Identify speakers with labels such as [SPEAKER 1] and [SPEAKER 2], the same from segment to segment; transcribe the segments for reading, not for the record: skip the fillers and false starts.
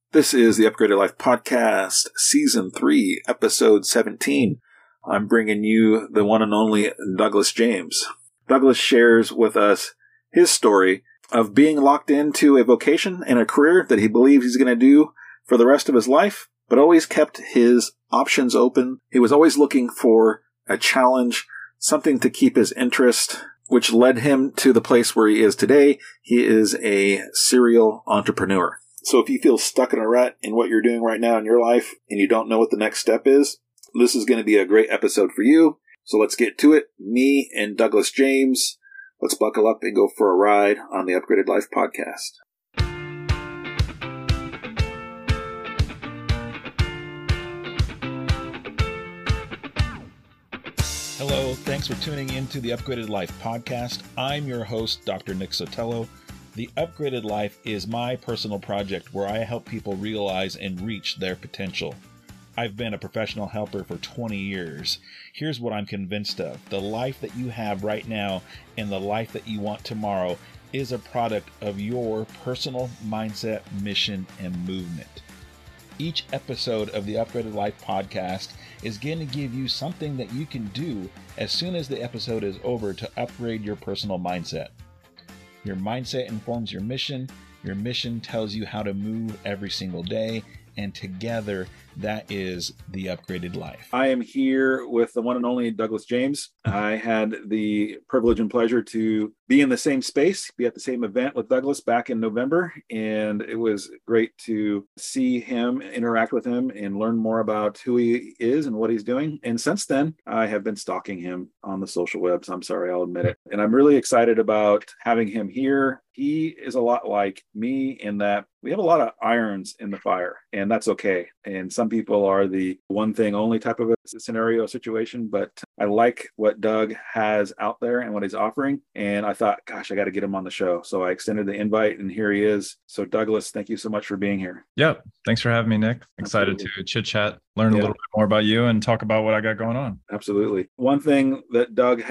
[SPEAKER 1] This is the Upgraded Life Podcast, Season 3, Episode 17. I'm bringing you the one and only Douglas James. Douglas shares with us his story of being locked into a vocation and a career that he believes he's going to do for the rest of his life, but always kept his options open. He was always looking for a challenge, something to keep his interest, which led him to the place where he is today. He is a serial entrepreneur. So if you feel stuck in a rut in what you're doing right now in your life and you don't know what the next step is, this is going to be a great episode for you. So let's get to it. Me and Douglas James, let's buckle up and go for a ride on the Upgraded Life Podcast.
[SPEAKER 2] Hello, thanks for tuning in to the Upgraded Life Podcast. I'm your host, Dr. Nick Sotelo. The Upgraded Life is my personal project where I help people realize and reach their potential. I've been a professional helper for 20 years. Here's what I'm convinced of. The life that you have right now and the life that you want tomorrow is a product of your personal mindset, mission, and movement. Each episode of the Upgraded Life Podcast is going to give you something that you can do as soon as the episode is over to upgrade your personal mindset. Your mindset informs your mission tells you how to move every single day, and together, that is the Upgraded Life. I am here with the one and only Douglas James. I had the privilege and pleasure to be in the same space, be at the same event with Douglas back in November, and it was great to see him, interact with him, and learn more about who he is and what he's doing. And since then, I have been stalking him on the social webs. I'm sorry, I'll admit it. And I'm really excited about having him here. He is a lot like me in that we have a lot of irons in the fire, and that's okay. And some people are the one thing only type of a scenario situation, but I like what Doug has out there and what he's offering. And I thought, gosh, I got to get him on the show. So I extended the invite and here he is. So Douglas, thank you so much for being here.
[SPEAKER 3] Yeah. Thanks for having me, Nick. Excited
[SPEAKER 1] Absolutely.
[SPEAKER 3] to chit chat, learn a little bit more about you and talk about what I got going on.
[SPEAKER 1] Absolutely. One thing that Douglas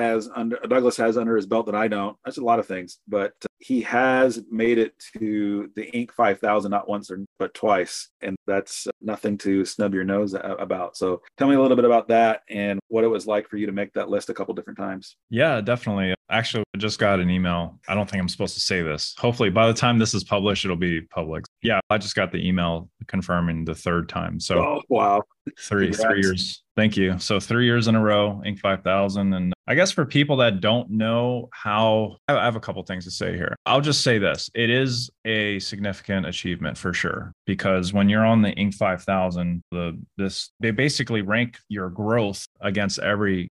[SPEAKER 1] has under his belt that I don't, that's a lot of things, but he has made it to the Inc. 5000, not once but twice. And that's nothing to snub your nose about. So tell me a little bit about that and what it was like for you to make that list a couple different times.
[SPEAKER 3] Yeah, definitely. Actually, I just got an email. I don't think I'm supposed to say this. Hopefully by the time this is published, it'll be public. Yeah, I just got the email confirming the third time. So
[SPEAKER 1] oh, wow.
[SPEAKER 3] Three years. Thank you. So 3 years in a row, Inc. 5000. And I guess for people that don't know how, I have a couple things to say here. I'll just say this. It is a significant achievement for sure, because when you're on the Inc. 5000, they basically rank your growth against every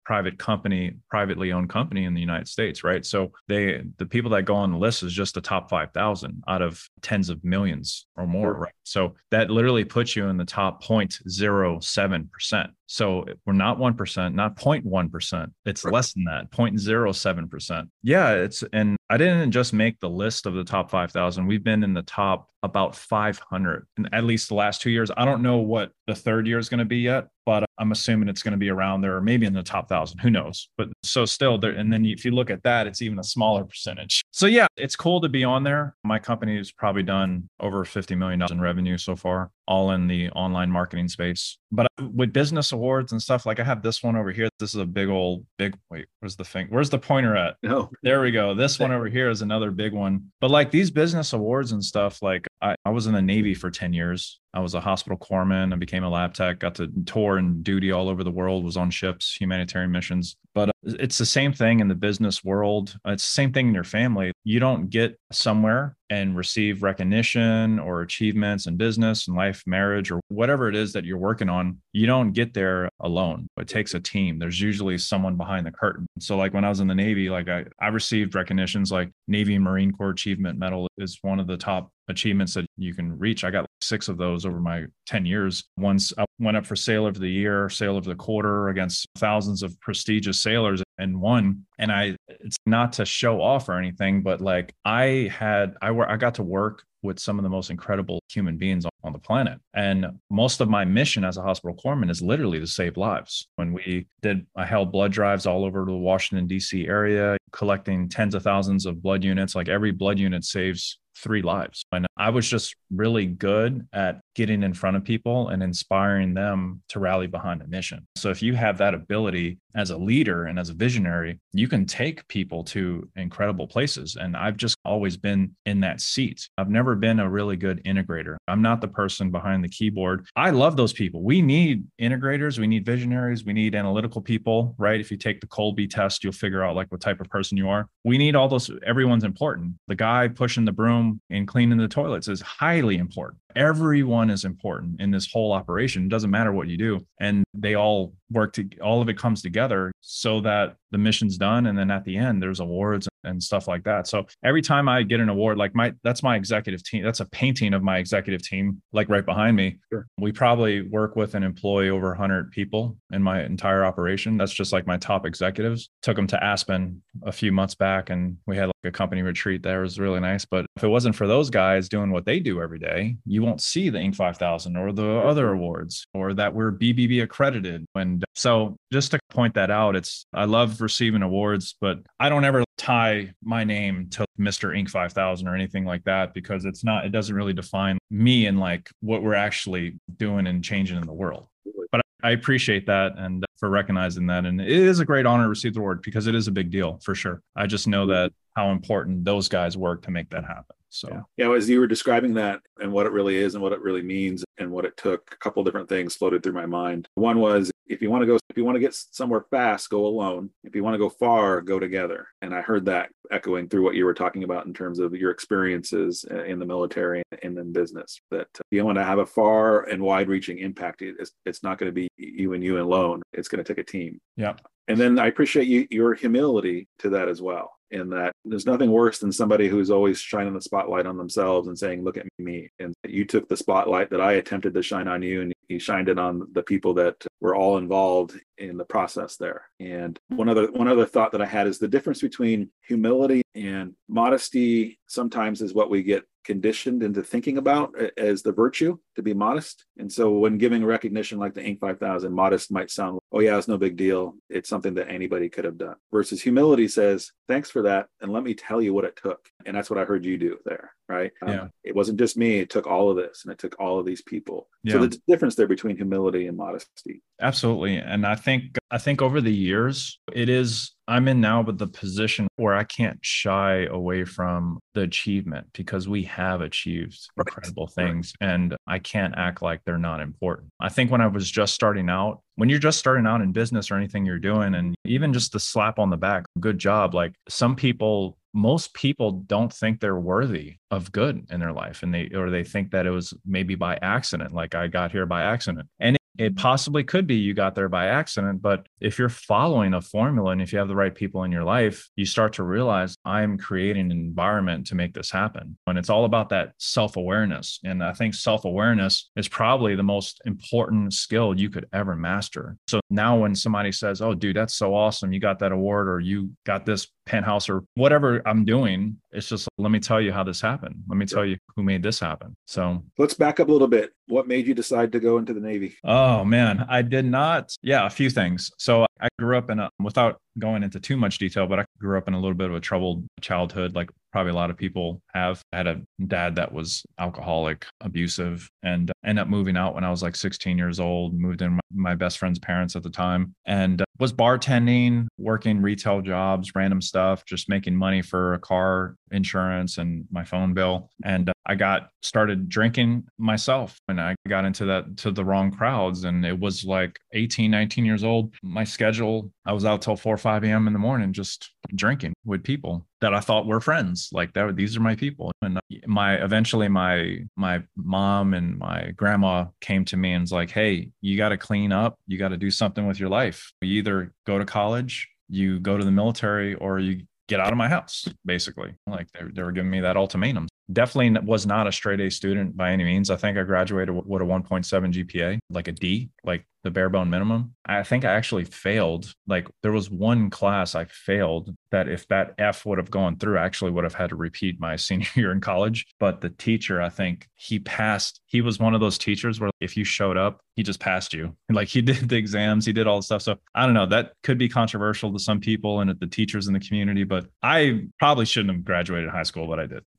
[SPEAKER 3] privately owned company in the United States, right? So the people that go on the list is just the top 5,000 out of tens of millions or more, right? So that literally puts you in the top 0.07%. So we're not 1%, not 0.1%. It's less than that, 0.07%. Yeah, and I didn't just make the list of the top 5,000. We've been in the top about 500, at least the last 2 years. I don't know what the third year is going to be yet, but I'm assuming it's going to be around there, or maybe in the top 1,000. Who knows? But so still there. And then if you look at that, it's even a smaller percentage. So yeah, it's cool to be on there. My company has probably done over $50 million in revenue so far, all in the online marketing space. But with business awards and stuff, like I have this one over here. This is a big, wait, where's the thing? Where's the pointer at?
[SPEAKER 1] No.
[SPEAKER 3] There we go. This one over here is another big one. But like these business awards and stuff, like I was in the Navy for 10 years. I was a hospital corpsman. I became a lab tech, got to tour and duty all over the world, was on ships, humanitarian missions. But it's the same thing in the business world. It's the same thing in your family. You don't get somewhere and receive recognition or achievements in business and life, marriage, or whatever it is that you're working on. You don't get there alone. It takes a team. There's usually someone behind the curtain. So like when I was in the Navy, like I received recognitions like Navy and Marine Corps Achievement Medal is one of the top achievements that you can reach. I got 6 of those over my 10 years. Once I went up for Sailor of the Year, Sailor of the Quarter against thousands of prestigious sailors and won. And it's not to show off or anything, but like I got to work with some of the most incredible human beings on the planet. And most of my mission as a hospital corpsman is literally to save lives. I held blood drives all over the Washington, D.C. area, collecting tens of thousands of blood units. Like every blood unit saves 3 lives. And I was just really good at getting in front of people and inspiring them to rally behind a mission. So if you have that ability as a leader and as a visionary, you can take people to incredible places. And I've just always been in that seat. I've never been a really good integrator. I'm not the person behind the keyboard. I love those people. We need integrators. We need visionaries. We need analytical people, right? If you take the Colby test, you'll figure out like what type of person you are. We need all those. Everyone's important. The guy pushing the broom and cleaning the toilets is highly important. Everyone is important in this whole operation. It doesn't matter what you do. And they all work to, all of it comes together so that the mission's done. And then at the end, there's awards and stuff like that. So every time I get an award, like that's my executive team. That's a painting of my executive team, like right behind me. Sure. We probably work with and employ over 100 people in my entire operation. That's just like my top executives. Took them to Aspen a few months back and we had like a company retreat there. It was really nice. But if it wasn't for those guys doing what they do every day, you won't see the Inc. 5000 or the other awards or that we're BBB accredited. And so just to point that out, I love receiving awards, but I don't ever tie my name to Mr. Inc. 5000 or anything like that, because it doesn't really define me and like what we're actually doing and changing in the world. But I appreciate that and for recognizing that. And it is a great honor to receive the award because it is a big deal for sure. I just know that how important those guys work to make that happen. So
[SPEAKER 1] yeah, as you were describing that and what it really is and what it really means and what it took, a couple of different things floated through my mind. One was if you want to get somewhere fast, go alone. If you want to go far, go together. And I heard that echoing through what you were talking about in terms of your experiences in the military and in business. That if you want to have a far and wide-reaching impact, it's not going to be you and you alone. It's going to take a team.
[SPEAKER 3] Yeah.
[SPEAKER 1] And then I appreciate your humility to that as well. In that there's nothing worse than somebody who's always shining the spotlight on themselves and saying, look at me. And you took the spotlight that I attempted to shine on you and you shined it on the people that were all involved in the process there. And one other thought that I had is the difference between humility and modesty sometimes is what we get conditioned into thinking about as the virtue, to be modest. And so when giving recognition like the Inc. 5000, modest might sound, oh yeah, it's no big deal. It's something that anybody could have done. Versus humility says, thanks for that. And let me tell you what it took. And that's what I heard you do there, right? It wasn't just me. It took all of this and it took all of these people. Yeah. So the difference there between humility and modesty.
[SPEAKER 3] Absolutely. And I think over the years, I'm in now with the position where I can't shy away from the achievement because we have achieved incredible things and I can't act like they're not important. I think when you're just starting out in business or anything you're doing, and even just the slap on the back, good job. Like most people don't think they're worthy of good in their life. And they think that it was maybe by accident, like I got here by accident. And it possibly could be you got there by accident, but if you're following a formula and if you have the right people in your life, you start to realize I'm creating an environment to make this happen. And it's all about that self-awareness. And I think self-awareness is probably the most important skill you could ever master. So now when somebody says, oh, dude, that's so awesome, you got that award or you got this penthouse or whatever I'm doing, it's just, let me tell you how this happened. Let me tell you who made this happen. So
[SPEAKER 1] let's back up a little bit. What made you decide to go into the Navy?
[SPEAKER 3] Oh man, I did not. Yeah, a few things. So I grew up without going into too much detail, but I grew up in a little bit of a troubled childhood, like probably a lot of people have. I had a dad that was alcoholic, abusive, and ended up moving out when I was like 16 years old, moved in my best friend's parents at the time, and was bartending, working retail jobs, random stuff, just making money for a car insurance and my phone bill. And I started drinking myself and I got into the wrong crowds. And it was like 18, 19 years old. My schedule, I was out till 4 or 5 a.m. in the morning, just drinking with people that I thought were friends. Like these are my people. And eventually my mom and my grandma came to me and was like, hey, you got to clean up. You got to do something with your life. You either go to college, you go to the military, or you get out of my house, basically. Like they were giving me that ultimatum. Definitely was not a straight A student by any means. I think I graduated with a 1.7 GPA, like a D, like the bare bone minimum. I think I actually failed. Like there was one class I failed that if that F would have gone through, I actually would have had to repeat my senior year in college. But the teacher, I think he passed. He was one of those teachers where if you showed up, he just passed you. Like he did the exams, he did all the stuff. So I don't know, that could be controversial to some people and the teachers in the community, but I probably shouldn't have graduated high school, but I did.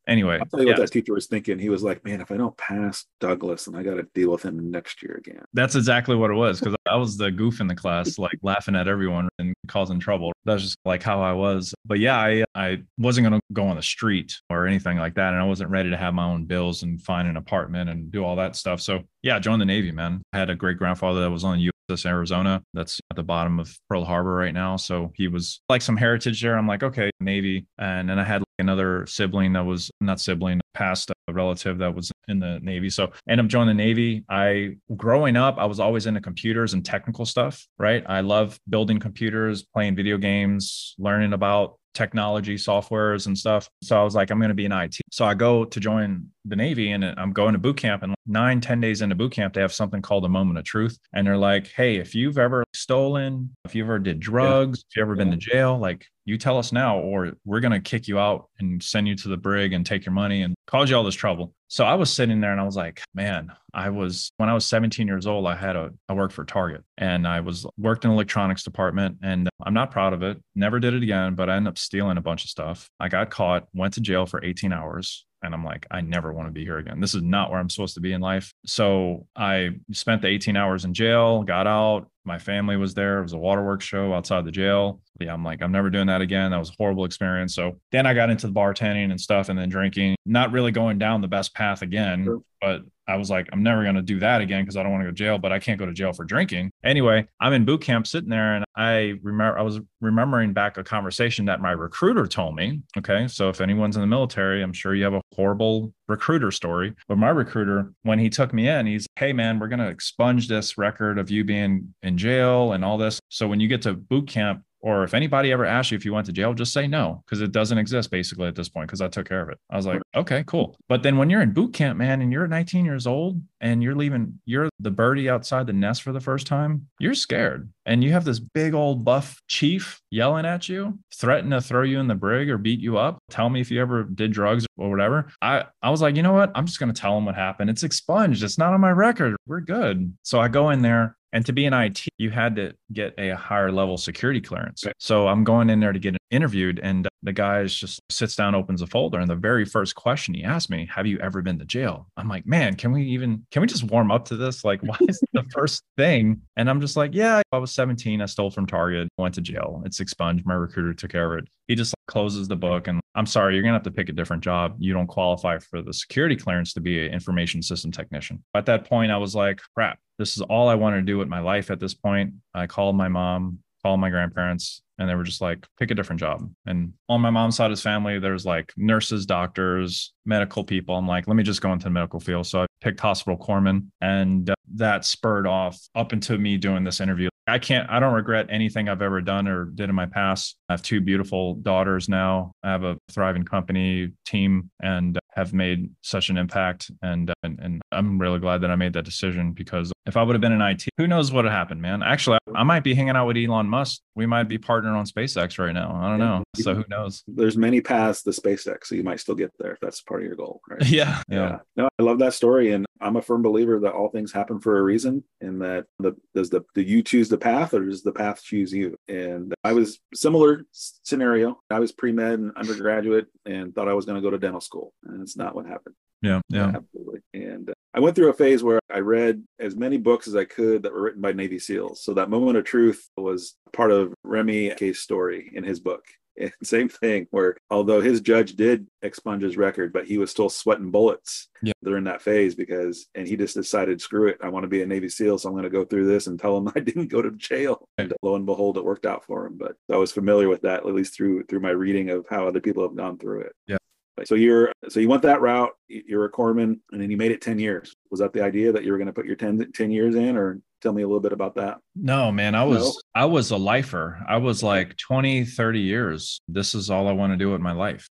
[SPEAKER 3] anyway,
[SPEAKER 1] I'll tell you
[SPEAKER 3] yeah,
[SPEAKER 1] what that teacher was thinking. He was like, man, if I don't pass Douglas, then I got to deal with him next year again.
[SPEAKER 3] that's exactly what it was. Because I was the goof in the class, like laughing at everyone and causing trouble. That's just like how I was. But yeah, I wasn't going to go on the street or anything like that. And I wasn't ready to have my own bills and find an apartment and do all that stuff. So yeah, I joined the Navy, man. I had a great grandfather that was on the USS Arizona. That's at the bottom of Pearl Harbor right now. So he was like some heritage there. I'm like, okay, Navy. And then I had like another sibling that was not sibling, past a relative that was in the Navy. So I ended up joining the Navy. Growing up, I was always into computers and technical stuff, right? I love building computers, playing video games, learning about technology, softwares and stuff. So I was like, I'm going to be in IT. So I go to join the Navy and I'm going to boot camp, and 9-10 days into boot camp, they have something called a moment of truth. And they're like, hey, if you've ever stolen, if you ever did drugs, if you ever been to jail, like you tell us now, or we're going to kick you out and send you to the brig and take your money and cause you all this trouble. So I was sitting there and I was like, man, when I was 17 years old, I worked for Target, and I worked in the electronics department, and I'm not proud of it. Never did it again, but I ended up stealing a bunch of stuff. I got caught, went to jail for 18 hours. And I'm like, I never want to be here again. This is not where I'm supposed to be in life. So I spent the 18 hours in jail, got out. My family was there. It was a waterworks show outside the jail. Yeah, I'm like, I'm never doing that again. That was a horrible experience. So then I got into the bartending and stuff, and then drinking, not really going down the best path again. Sure. But I was like, I'm never going to do that again because I don't want to go to jail, but I can't go to jail for drinking. Anyway, I'm in boot camp sitting there, and I was remembering back a conversation that my recruiter told me. Okay. So if anyone's in the military, I'm sure you have a horrible recruiter story. But my recruiter, when he took me in, he's, hey man, we're going to expunge this record of you being in jail and all this. So when you get to boot camp, or if anybody ever asks you if you went to jail, just say no, because it doesn't exist basically at this point, because I took care of it. I was like, okay, cool. But then when you're in boot camp, man, and you're 19 years old and you're the birdie outside the nest for the first time, you're scared. And you have this big old buff chief yelling at you, threatening to throw you in the brig or beat you up. Tell me if you ever did drugs or whatever. I was like, you know what? I'm just going to tell him what happened. It's expunged. It's not on my record. We're good. So I go in there. And to be in IT, you had to get a higher level security clearance. So I'm going in there to get interviewed, and the guy just sits down, opens a folder, and the very first question he asked me, have you ever been to jail? I'm like, man, can we just warm up to this? Like, why is it the first thing? And I'm just like, yeah, I was 17. I stole from Target, went to jail. It's expunged. My recruiter took care of it. He just closes the book, and I'm sorry, you're going to have to pick a different job. You don't qualify for the security clearance to be an information system technician. At that point, I was like, crap, this is all I want to do with my life at this point. I called my mom, called my grandparents, and they were just like, pick a different job. And on my mom's side of his family, there's like nurses, doctors, medical people. I'm like, let me just go into the medical field. So I picked hospital corpsman, and that spurred off up into me doing this interview. I don't regret anything I've ever done or did in my past. I have 2 beautiful daughters now. I have a thriving company team and have made such an impact. And I'm really glad that I made that decision, because if I would have been in IT, who knows what would have happened, man. Actually, I might be hanging out with Elon Musk. We might be partnering on SpaceX right now. I don't know. So who knows?
[SPEAKER 1] There's many paths to SpaceX, so you might still get there if that's part of your goal, right?
[SPEAKER 3] Yeah.
[SPEAKER 1] No, I love that story, and I'm a firm believer that all things happen for a reason, and that do you choose the path, or does the path choose you? And I was similar scenario. I was pre-med and undergraduate and thought I was going to go to dental school, and it's not what happened.
[SPEAKER 3] Yeah.
[SPEAKER 1] Absolutely. And I went through a phase where I read as many books as I could that were written by Navy SEALs. So that moment of truth was part of Remy K's story in his book. And same thing, where although his judge did expunge his record, but he was still sweating bullets during that phase, and he just decided, screw it, I want to be a Navy SEAL, so I'm going to go through this and tell him I didn't go to jail. And lo and behold, it worked out for him. But I was familiar with that, at least through my reading of how other people have gone through it.
[SPEAKER 3] Yeah.
[SPEAKER 1] So you went that route, you're a corpsman, and then you made it 10 years. Was that the idea, that you were going to put your 10 years in, or tell me a little bit about that?
[SPEAKER 3] No, man, I was a lifer. I was like 20, 30 years. This is all I want to do with my life.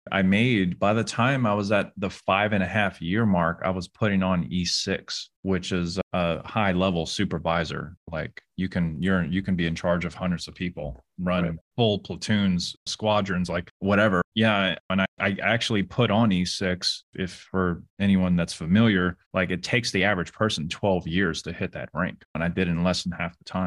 [SPEAKER 3] By the time I was at the 5.5 year mark, I was putting on E6, which is a high level supervisor. Like you can be in charge of hundreds of people, run full platoons, squadrons, like whatever. Yeah. And I actually put on E6, if for anyone that's familiar, like it takes the average person 12 years to hit that rank. And I did in less than half the time.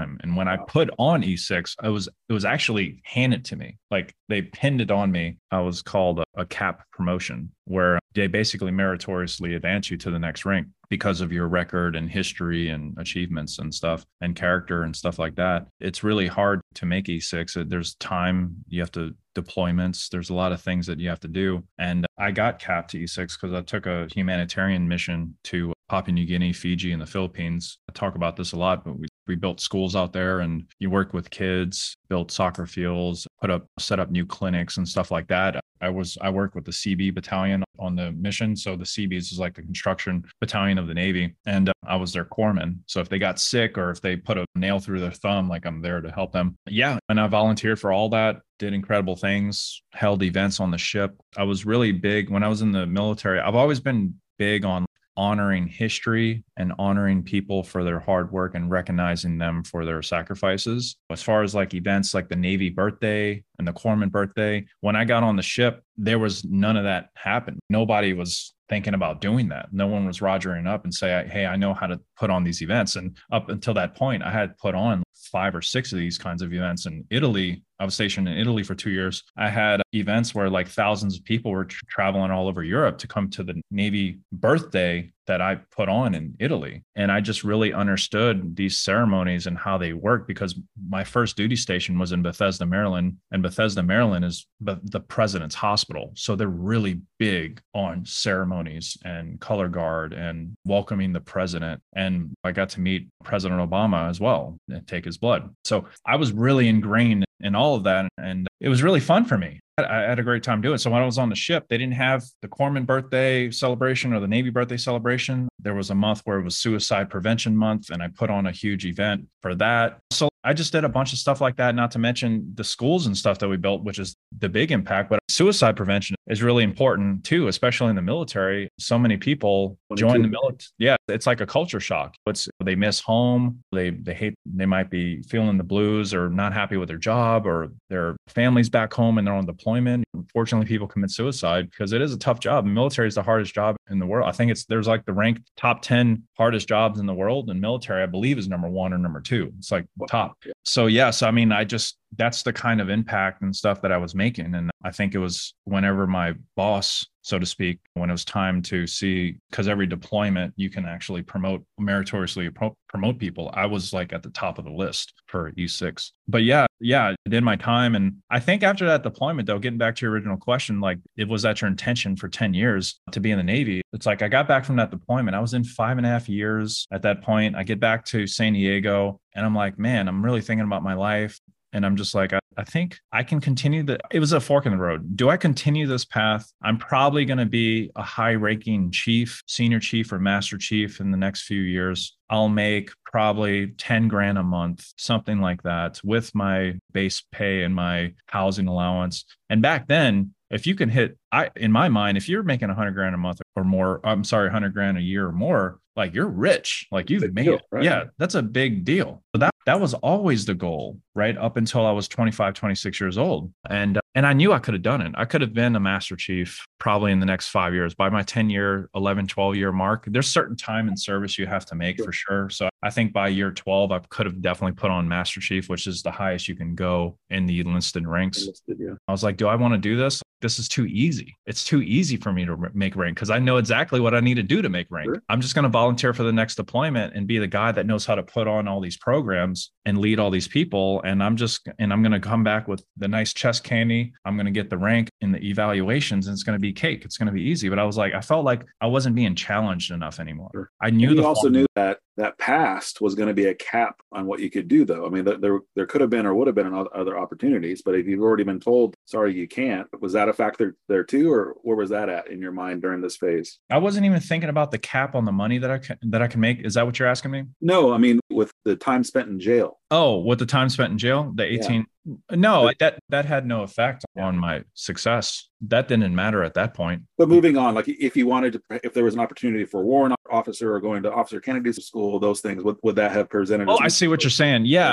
[SPEAKER 3] time. And when I put on E6, it was actually handed to me. Like they pinned it on me. I was called a cap promotion, where they basically meritoriously advance you to the next rank because of your record and history and achievements and stuff and character and stuff like that. It's really hard to make E6. There's time, you have to deployments. There's a lot of things that you have to do. And I got capped to E6 because I took a humanitarian mission to Papua New Guinea, Fiji, and the Philippines. I talk about this a lot, but we built schools out there, and you work with kids, built soccer fields, set up new clinics and stuff like that. I worked with the CB battalion on the mission. So the CBs is like the construction battalion of the Navy. And I was their corpsman. So if they got sick or if they put a nail through their thumb, like I'm there to help them. Yeah. And I volunteered for all that, did incredible things, held events on the ship. I was really big when I was in the military. I've always been big on honoring history and honoring people for their hard work and recognizing them for their sacrifices. As far as like events like the Navy birthday and the corpsman birthday, when I got on the ship, there was none of that happened. Nobody was thinking about doing that. No one was rogering up and say, hey, I know how to put on these events. And up until that point, I had put on 5 or 6 of these kinds of events in Italy. I was stationed in Italy for 2 years. I had events where like thousands of people were traveling all over Europe to come to the Navy birthday that I put on in Italy. And I just really understood these ceremonies and how they work, because my first duty station was in Bethesda, Maryland, and Bethesda, Maryland is the president's hospital. So they're really big on ceremonies and color guard and welcoming the president. And I got to meet President Obama as well and take his blood. So I was really ingrained in all of that. And it was really fun for me. I had a great time doing it. So when I was on the ship, they didn't have the corpsman birthday celebration or the Navy birthday celebration. There was a month where it was Suicide Prevention Month, and I put on a huge event for that. So I just did a bunch of stuff like that, not to mention the schools and stuff that we built, which is the big impact. But suicide prevention is really important too, especially in the military. So many people join the military. Yeah, it's like a culture shock. They miss home. They they might be feeling the blues or not happy with their job, or their families back home and they're on deployment. Unfortunately, people commit suicide because it is a tough job. The military is the hardest job in the world. I think there's like the ranked top 10 hardest jobs in the world, and military, I believe, is number 1 or number 2. It's like top. So yes, I mean, that's the kind of impact and stuff that I was making. And I think it was whenever my boss, so to speak, when it was time to see, because every deployment you can actually meritoriously promote people. I was like at the top of the list for E6. But yeah, I did my time. And I think after that deployment, though, getting back to your original question, like, it was that your intention for 10 years to be in the Navy? It's like I got back from that deployment. I was in 5.5 years at that point. I get back to San Diego and I'm like, man, I'm really thinking about my life. And I'm just like, I think I can continue it was a fork in the road. Do I continue this path? I'm probably going to be a high-ranking chief, senior chief, or master chief in the next few years. I'll make probably 10 grand a month, something like that, with my base pay and my housing allowance. And back then, if you can in my mind, if you're making 100 grand a month or more, 100 grand a year or more, like, you're rich, like you've made it. Right? Yeah, that's a big deal. So that was always the goal, right? Up until I was 25, 26 years old. And I knew I could have done it. I could have been a master chief probably in the next 5 years. By my 10-year, 11, 12-year mark, there's certain time and service you have to make for sure. So I think by year 12, I could have definitely put on master chief, which is the highest you can go in the enlisted ranks. I was like, do I want to do this? This is too easy. It's too easy for me to make rank because I know exactly what I need to do to make rank. Sure. I'm just going to volunteer for the next deployment and be the guy that knows how to put on all these programs and lead all these people. And I'm going to come back with the nice chest candy. I'm going to get the rank in the evaluations, and it's going to be cake. It's going to be easy. But I felt like I wasn't being challenged enough anymore. Sure. I knew
[SPEAKER 1] you also knew that past was going to be a cap on what you could do, though. I mean, there could have been or would have been other opportunities, but if you've already been told, sorry, you can't, was that a factor there too, or where was that at in your mind during this phase?
[SPEAKER 3] I wasn't even thinking about the cap on the money that I can make. Is that what you're asking me?
[SPEAKER 1] No, I mean, with the time spent in jail.
[SPEAKER 3] Oh, with the time spent in jail, the 18. Yeah. No, that had no effect on my success. That didn't matter at that point.
[SPEAKER 1] But moving on, like if there was an opportunity for a warrant officer or going to Officer Kennedy's school, those things, would that have presented?
[SPEAKER 3] Oh, I see what you're saying. Yeah. And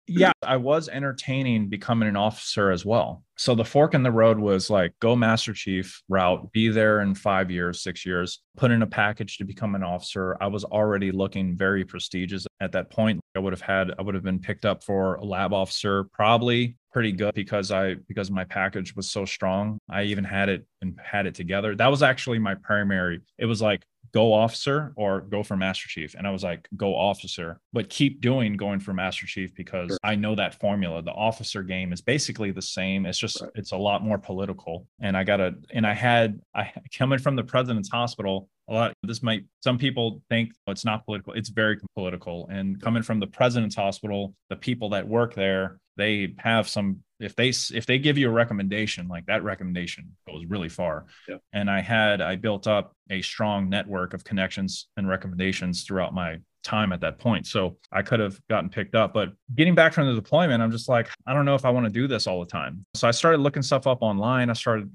[SPEAKER 3] Yeah, I was entertaining becoming an officer as well. So the fork in the road was like, go Master Chief route, be there in 5 years, 6 years, put in a package to become an officer. I was already looking very prestigious at that point. I would have been picked up for a lab officer, probably pretty good because my package was so strong. I even had it together. That was actually my primary. It was like, go officer or go for Master Chief. And I was like, go officer, but keep going for Master Chief because I know that formula. The officer game is basically the same. It's just, it's a lot more political. And I coming from the president's hospital, some people think it's not political. It's very political. And coming from the president's hospital, the people that work there, they have some, if they give you a recommendation, like that recommendation goes really far.
[SPEAKER 1] Yeah.
[SPEAKER 3] And I built up a strong network of connections and recommendations throughout my time at that point. So I could have gotten picked up, but getting back from the deployment, I'm just like, I don't know if I want to do this all the time. So I started looking stuff up online. I started,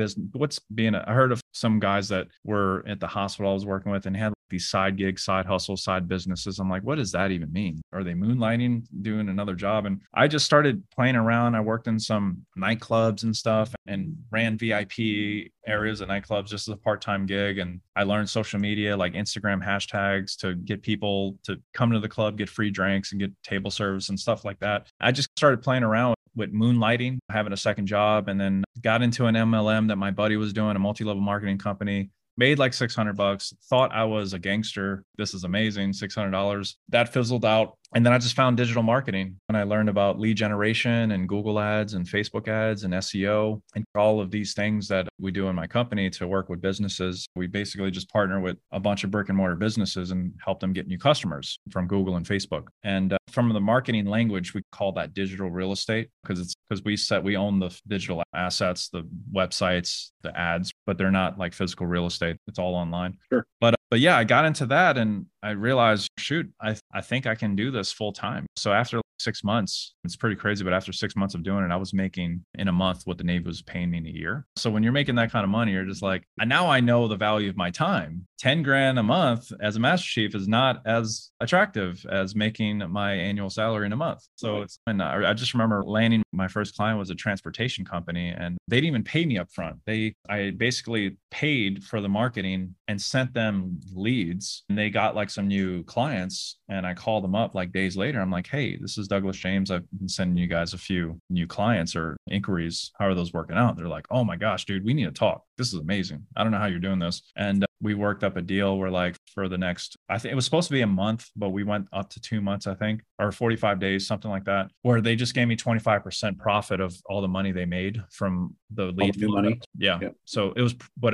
[SPEAKER 3] I heard of some guys that were at the hospital I was working with and had these side gigs, side hustles, side businesses. I'm like, what does that even mean? Are they moonlighting, doing another job? And I just started playing around. I worked in some nightclubs and stuff and ran VIP areas at nightclubs just as a part-time gig. And I learned social media, like Instagram hashtags to get people to come to the club, get free drinks and get table service and stuff like that. I just started playing around with moonlighting, having a second job, and then got into an MLM that my buddy was doing, a multi-level marketing company. Made like $600, thought I was a gangster. This is amazing, $600. That fizzled out. And then I just found digital marketing and I learned about lead generation and Google ads and Facebook ads and SEO and all of these things that we do in my company to work with businesses. We basically just partner with a bunch of brick and mortar businesses and help them get new customers from Google and Facebook. And from the marketing language, we call that digital real estate because we own the digital assets, the websites, the ads, but they're not like physical real estate. It's all online.
[SPEAKER 1] Sure.
[SPEAKER 3] But yeah, I got into that and I realized, shoot, I think I can do this full time. So after 6 months, it's pretty crazy, but after 6 months of doing it, I was making in a month what the Navy was paying me in a year. So when you're making that kind of money, you're just like, and now I know the value of my time. 10 grand a month as a Master Chief is not as attractive as making my annual salary in a month. So I just remember landing my first client was a transportation company and they didn't even pay me up front. I basically paid for the marketing and sent them leads and they got like some new clients and I called them up like days later. I'm like, hey, this is Douglas James. I've been sending you guys a few new clients or inquiries. How are those working out? They're like, oh my gosh, dude, we need to talk. This is amazing. I don't know how you're doing this. And we worked up a deal where like for the next, I think it was supposed to be a month, but we went up to 2 months, I think, or 45 days, something like that, where they just gave me 25% profit of all the money they made from the lead.
[SPEAKER 1] New money.
[SPEAKER 3] Yeah. So it was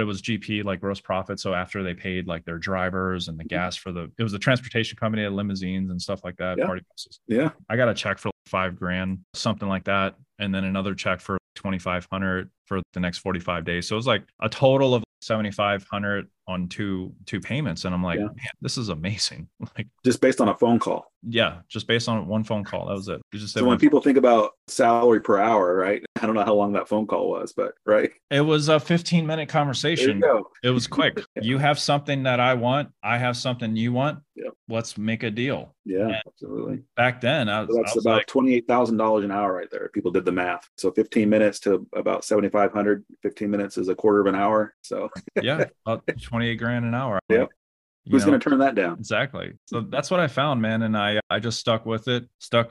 [SPEAKER 3] GP, like gross profit. So after they paid like their drivers and the gas it was a transportation company, limousines and stuff like that.
[SPEAKER 1] Yeah.
[SPEAKER 3] Party buses.
[SPEAKER 1] Yeah.
[SPEAKER 3] I got a check for like $5,000, something like that. And then another check for 2,500 for the next 45 days. So it was like a total of 7,500 on two payments. And I'm like, man, this is amazing. Like
[SPEAKER 1] just based on a phone call.
[SPEAKER 3] Yeah. Just based on one phone call. That was it.
[SPEAKER 1] So when people think about salary per hour, right? I don't know how long that phone call was, but right.
[SPEAKER 3] It was a 15-minute conversation.
[SPEAKER 1] There you go.
[SPEAKER 3] It was quick.
[SPEAKER 1] Yeah.
[SPEAKER 3] You have something that I want. I have something you want.
[SPEAKER 1] Yep.
[SPEAKER 3] Let's make a deal.
[SPEAKER 1] Yeah,
[SPEAKER 3] and
[SPEAKER 1] absolutely.
[SPEAKER 3] Back then,
[SPEAKER 1] that's about like $28,000 an hour right there. People did the math. So 15 minutes to about 7,500. 15 minutes is a quarter of an hour. So
[SPEAKER 3] yeah, about 28 grand an hour.
[SPEAKER 1] Yeah. Who's going to turn that down?
[SPEAKER 3] Exactly. So that's what I found, man. And I just stuck with it.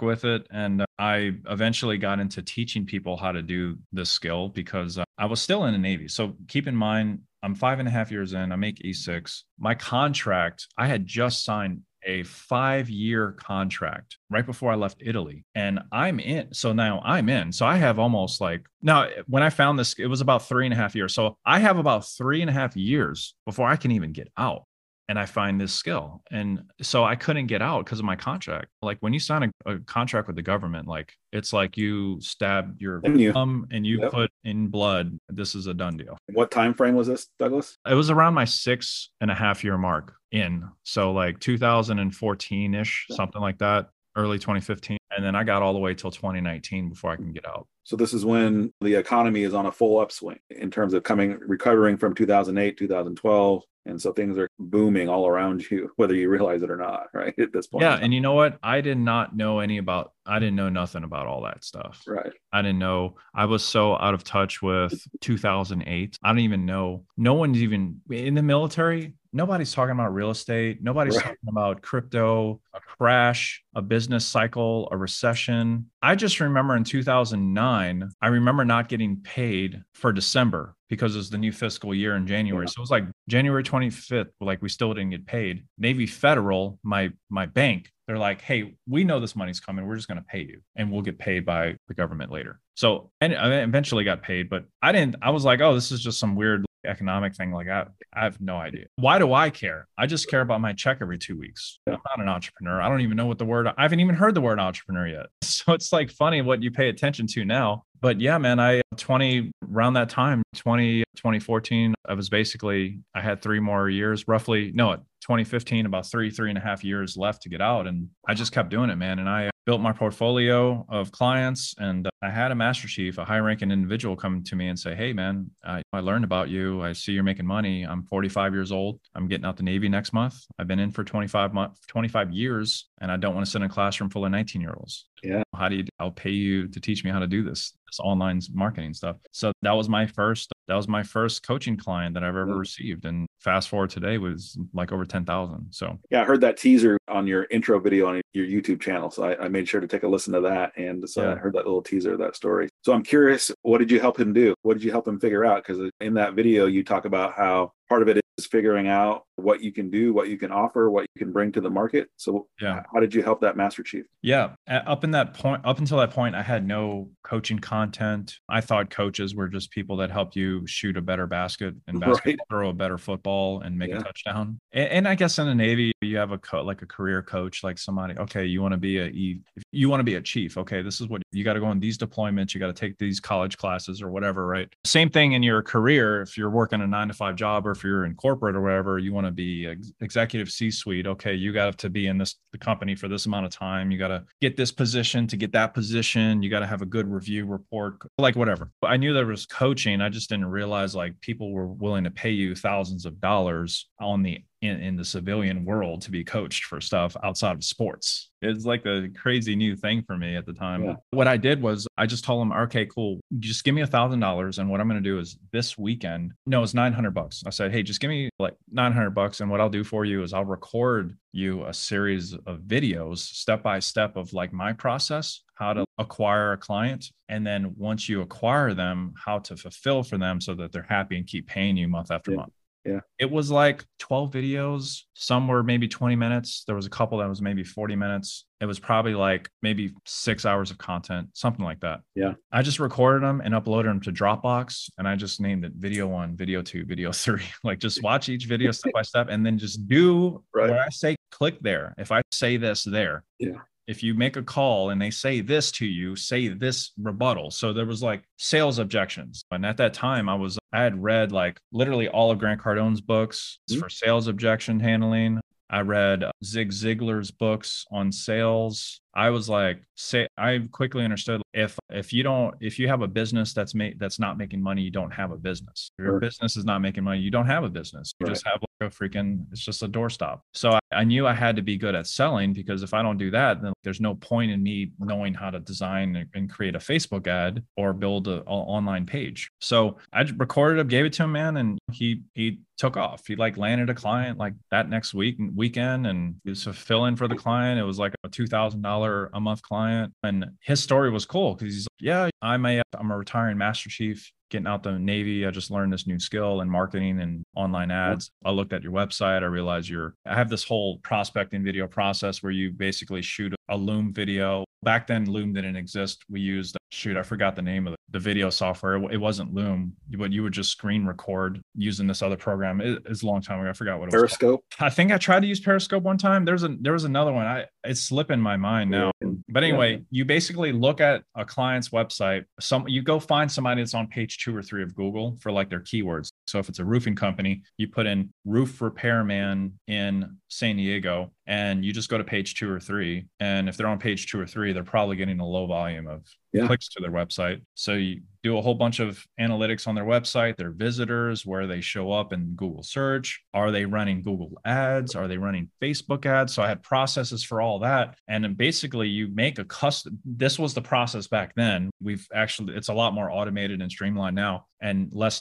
[SPEAKER 3] And I eventually got into teaching people how to do this skill because I was still in the Navy. So keep in mind, I'm 5.5 years in, I make E6. My contract, I had just signed a 5-year contract right before I left Italy and I'm in. So now I'm in. So I have almost like, now when I found this, it was about 3.5 years. So I have about 3.5 years before I can even get out. And I find this skill. And so I couldn't get out because of my contract. Like when you sign a contract with the government, like it's like you stab your thumb and you put in blood, this is a done deal.
[SPEAKER 1] What time frame was this, Douglas?
[SPEAKER 3] It was around my 6.5 year mark in. So like 2014-ish, something like that. early 2015. And then I got all the way till 2019 before I can get out.
[SPEAKER 1] So this is when the economy is on a full upswing in terms of recovering from 2008, 2012. And so things are booming all around you, whether you realize it or not, right? At this point.
[SPEAKER 3] Yeah. And you know what? I didn't know nothing about all that stuff.
[SPEAKER 1] Right.
[SPEAKER 3] I didn't know. I was so out of touch with 2008. I don't even know. No one's even in the military. Nobody's talking about real estate. Nobody's talking about crypto, a crash, a business cycle, a recession. I just remember in 2009, I remember not getting paid for December because it was the new fiscal year in January. So it was like January 25th, like we still didn't get paid. Navy Federal, my bank, they're like, hey, we know this money's coming. We're just going to pay you and we'll get paid by the government later. So, and I eventually got paid, but I was like, oh, this is just some weird economic thing. Like I have no idea. Why do I care? I just care about my check every 2 weeks. I'm not an entrepreneur. I don't even know I haven't even heard the word entrepreneur yet. So it's like funny what you pay attention to now. But yeah, man, around that time, 2014, I had 3 more years, 2015, about 3.5 years left to get out. And I just kept doing it, man. And I built my portfolio of clients, and I had a master chief, a high ranking individual, come to me and say, hey, man, I learned about you. I see you're making money. I'm 45 years old. I'm getting out the Navy next month. I've been in for 25 years, and I don't want to sit in a classroom full of 19-year-olds.
[SPEAKER 1] Yeah.
[SPEAKER 3] I'll pay you to teach me how to do this online marketing stuff. So that was my first coaching client that I've ever received. And fast forward today was like over 10,000. So yeah,
[SPEAKER 1] I heard that teaser on your intro video on your YouTube channel. So I made sure to take a listen to that. And so I heard that little teaser of that story. So I'm curious, what did you help him do? What did you help him figure out? Because in that video, you talk about how part of it is figuring out what you can do, what you can offer, what you can bring to the market. So how did you help that master chief?
[SPEAKER 3] Yeah. Up until that point, I had no coaching content. I thought coaches were just people that helped you shoot a better basket and basketball, throw a better football and make a touchdown. And I guess in the Navy, you have a career coach, like somebody, okay, you want to be a chief. Okay, this is what you got to go on these deployments. You got to take these college classes or whatever, right? Same thing in your career. If you're working a 9-to-5 job, or if you're in corporate or wherever, you want to be executive C-suite. Okay, you got to be in the company for this amount of time. You got to get this position to get that position. You got to have a good review report, like whatever. I knew there was coaching. I just didn't realize like people were willing to pay you thousands of dollars in the civilian world to be coached for stuff outside of sports. It's like a crazy new thing for me at the time. Yeah. What I did was I just told them, okay, cool. Just give me $1,000. And what I'm going to do is this weekend, no, it's $900. I said, hey, just give me like $900. And what I'll do for you is I'll record you a series of videos, step-by-step of like my process, how to acquire a client. And then once you acquire them, how to fulfill for them so that they're happy and keep paying you month after month.
[SPEAKER 1] Yeah.
[SPEAKER 3] It was like 12 videos. Some were maybe 20 minutes. There was a couple that was maybe 40 minutes. It was probably like maybe 6 hours of content, something like that.
[SPEAKER 1] Yeah.
[SPEAKER 3] I just recorded them and uploaded them to Dropbox. And I just named it video 1, video 2, video 3. Like just watch each video step by step and then just do what I say, click there. If I say this there.
[SPEAKER 1] Yeah.
[SPEAKER 3] If you make a call and they say this to you, say this rebuttal. So there was like sales objections. And at that time, I had read like literally all of Grant Cardone's books for sales objection handling. I read Zig Ziglar's books on sales. I was like, I quickly understood if you have a business that's not making money, you don't have a business. If your business is not making money, you don't have a business. You just have like it's just a doorstop. So I knew I had to be good at selling, because if I don't do that, then there's no point in me knowing how to design and create a Facebook ad or build an online page. So I recorded it, gave it to him, man, and he took off. He like landed a client like that next weekend, and he was fulfilling for the client. It was like a $2,000 a month client. And his story was cool because he's like, yeah, I'm a retiring master chief, getting out the Navy. I just learned this new skill in marketing and online ads. I looked at your website. I realized I have this whole prospecting video process where you basically shoot a Loom video Back then, Loom didn't exist. We used, I forgot the name of the video software. It wasn't Loom, but you would just screen record using this other program. It's a long time ago. I forgot what it was.
[SPEAKER 1] Periscope.
[SPEAKER 3] I think I tried to use Periscope one time. There was another one. It's slipping my mind now. But anyway, you basically look at a client's website. You go find somebody that's on page 2 or 3 of Google for like their keywords. So if it's a roofing company, you put in roof repairman in San Diego, and you just go to page 2 or 3. And if they're on page 2 or 3, they're probably getting a low volume of clicks to their website. So you do a whole bunch of analytics on their website, their visitors, where they show up in Google search. Are they running Google ads? Are they running Facebook ads? So I had processes for all that. And then basically you make a custom, this was the process back then. It's a lot more automated and streamlined now, and less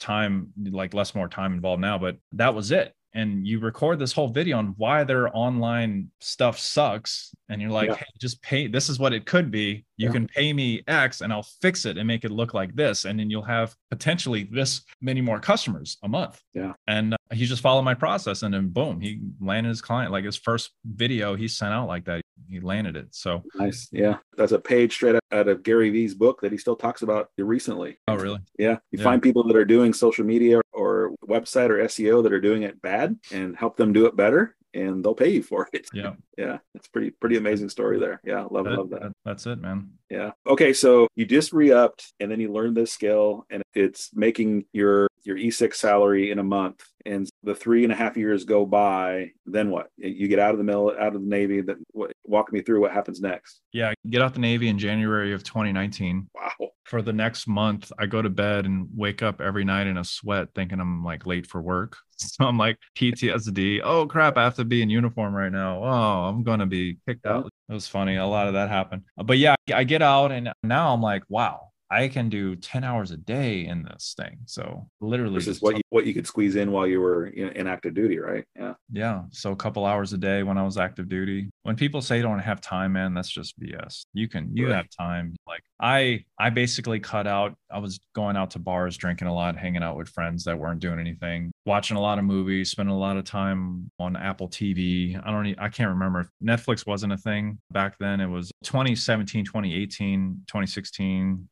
[SPEAKER 3] more time involved now, but that was it. And you record this whole video on why their online stuff sucks. And you're like, hey, just pay. This is what it could be. You can pay me X and I'll fix it and make it look like this. And then you'll have potentially this many more customers a month.
[SPEAKER 1] Yeah.
[SPEAKER 3] And he just followed my process, and then boom, he landed his client. Like his first video he sent out like that, he landed it. So
[SPEAKER 1] nice. Yeah. That's a page straight out of Gary Vee's book that he still talks about recently.
[SPEAKER 3] Oh, really?
[SPEAKER 1] Yeah. You find people that are doing social media or website or SEO that are doing it bad and help them do it better, and they'll pay you for it.
[SPEAKER 3] Yeah.
[SPEAKER 1] Yeah. It's pretty amazing story there. Yeah. Love that.
[SPEAKER 3] That's it, man.
[SPEAKER 1] Yeah. Okay. So you just re-upped, and then you learned this skill, and it's making your E6 salary in a month. And the 3.5 years go by. Then what? You get out of the Navy. Walk me through what happens next.
[SPEAKER 3] Yeah. Get out the Navy in January of 2019.
[SPEAKER 1] Wow.
[SPEAKER 3] For the next month, I go to bed and wake up every night in a sweat thinking I'm like late for work. So I'm like PTSD. Oh crap, I have to be in uniform right now. Oh, I'm going to be kicked out. It was funny. A lot of that happened. But yeah, I get out, and now I'm like, wow, I can do 10 hours a day in this thing. So literally,
[SPEAKER 1] this is what you could squeeze in while you were in active duty, right? Yeah.
[SPEAKER 3] Yeah. So a couple hours a day when I was active duty. When people say you don't have time, man, that's just BS. You have time. Like I basically cut out. I was going out to bars, drinking a lot, hanging out with friends that weren't doing anything, watching a lot of movies, spending a lot of time on Apple TV. I can't remember if Netflix wasn't a thing back then. It was 2017, 2018, 2016.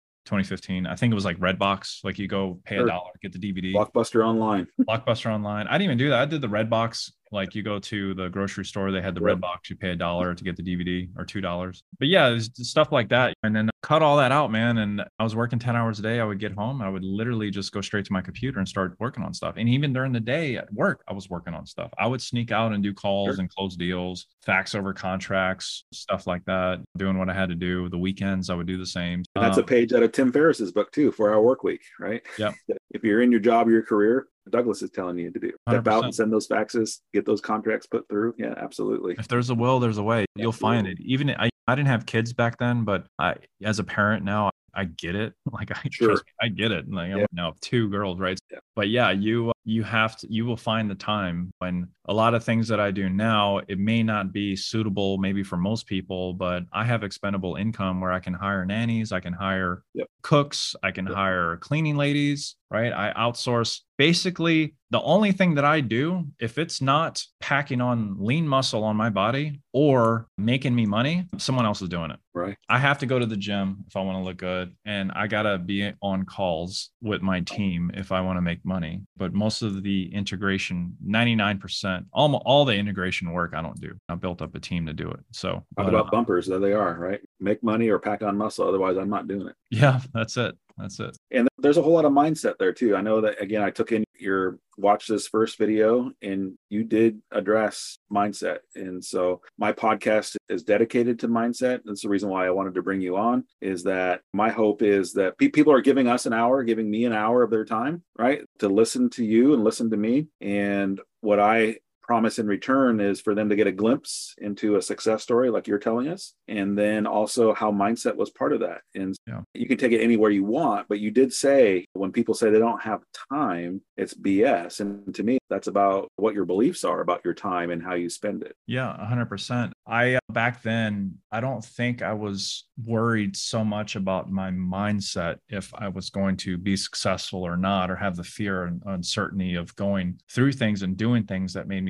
[SPEAKER 3] 2015. I think it was like Redbox. Like you go pay $1, get the DVD.
[SPEAKER 1] Blockbuster Online.
[SPEAKER 3] Blockbuster Online. I didn't even do that. I did the Redbox. Like you go to the grocery store, they had the Redbox. You pay $1 to get the DVD, or $2. But yeah, there's stuff like that. And then cut all that out, man. And I was working 10 hours a day. I would get home. I would literally just go straight to my computer and start working on stuff. And even during the day at work, I was working on stuff. I would sneak out and do calls and close deals, fax over contracts, stuff like that, doing what I had to do. The weekends, I would do the same.
[SPEAKER 1] And that's a page out of Tim Ferriss's book too, 4-Hour Workweek, right?
[SPEAKER 3] Yeah.
[SPEAKER 1] If you're in your job, your career, Douglas is telling you to do. Step 100%. Out and send those faxes, get those contracts put through. Yeah, absolutely.
[SPEAKER 3] If there's a will, there's a way. You'll find it. Even I didn't have kids back then, but as a parent now, I get it. Like I get it. Like I now have 2 girls, right? Yeah. But yeah, you will find the time. When a lot of things that I do now, it may not be suitable maybe for most people, but I have expendable income where I can hire nannies, I can hire cooks, I can hire cleaning ladies, right? I outsource. Basically, the only thing that I do, if it's not packing on lean muscle on my body or making me money, someone else is doing it.
[SPEAKER 1] Right.
[SPEAKER 3] I have to go to the gym if I want to look good, and I got to be on calls with my team if I want to make money. But most of the integration, 99%, all the integration work I don't do. I built up a team to do it. So
[SPEAKER 1] talk about bumpers. There they are, right? Make money or pack on muscle. Otherwise, I'm not doing it.
[SPEAKER 3] Yeah, that's it.
[SPEAKER 1] And there's a whole lot of mindset there too. I know that, again, I took in your watch this first video, and you did address mindset. And so my podcast is dedicated to mindset. That's the reason why I wanted to bring you on, is that my hope is that people are giving me an hour of their time, right? To listen to you and listen to me. And what I promise in return is for them to get a glimpse into a success story like you're telling us, and then also how mindset was part of that. And you can take it anywhere you want, but you did say when people say they don't have time, it's BS. And to me, that's about what your beliefs are about your time and how you spend it.
[SPEAKER 3] Yeah, 100%. Back then, I don't think I was worried so much about my mindset, if I was going to be successful or not, or have the fear and uncertainty of going through things and doing things that made me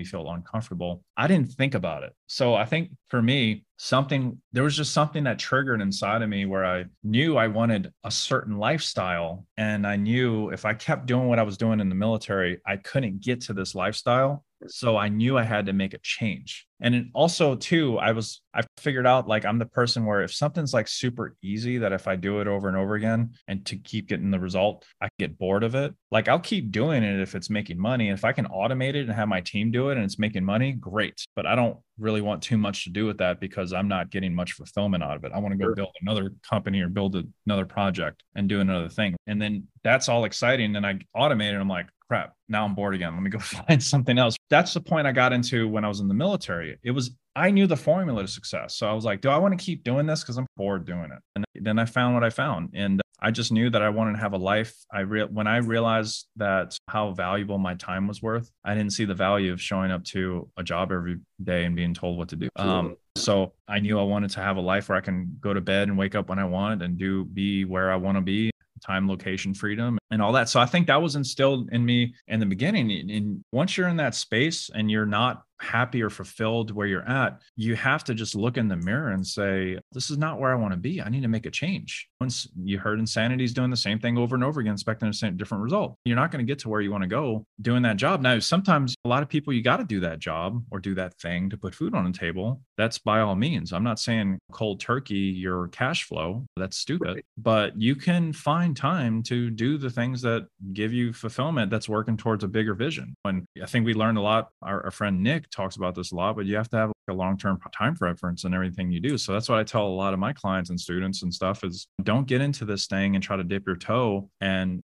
[SPEAKER 3] feel uncomfortable. I didn't think about it. So I think for me, there was just something that triggered inside of me where I knew I wanted a certain lifestyle. And I knew if I kept doing what I was doing in the military, I couldn't get to this lifestyle. So I knew I had to make a change. And then also too, I figured out like I'm the person where if something's like super easy, that if I do it over and over again and to keep getting the result, I get bored of it. Like I'll keep doing it if it's making money. If I can automate it and have my team do it and it's making money, great. But I don't really want too much to do with that because I'm not getting much fulfillment out of it. I want to go build another company or build another project and do another thing. And then that's all exciting. And I automate it. I'm like, crap, now I'm bored again. Let me go find something else. That's the point I got into when I was in the military. I knew the formula to success. So I was like, do I want to keep doing this? Because I'm bored doing it. And then I found what I found. And I just knew that I wanted to have a life. When I realized that how valuable my time was worth, I didn't see the value of showing up to a job every day and being told what to do. So I knew I wanted to have a life where I can go to bed and wake up when I want and be where I want to be. Time, location, freedom, and all that. So I think that was instilled in me in the beginning. And once you're in that space and you're not happy or fulfilled where you're at, you have to just look in the mirror and say, this is not where I want to be. I need to make a change. Once you heard Insanity is doing the same thing over and over again, expecting a different result. You're not going to get to where you want to go doing that job. Now, sometimes a lot of people, you got to do that job or do that thing to put food on the table. That's by all means. I'm not saying cold turkey your cash flow. That's stupid. Right. But you can find time to do the things that give you fulfillment that's working towards a bigger vision. And I think we learned a lot. Our friend Nick talks about this a lot, but you have to have a long-term time preference in everything you do. So that's what I tell a lot of my clients and students and stuff is don't get into this thing and try to dip your toe and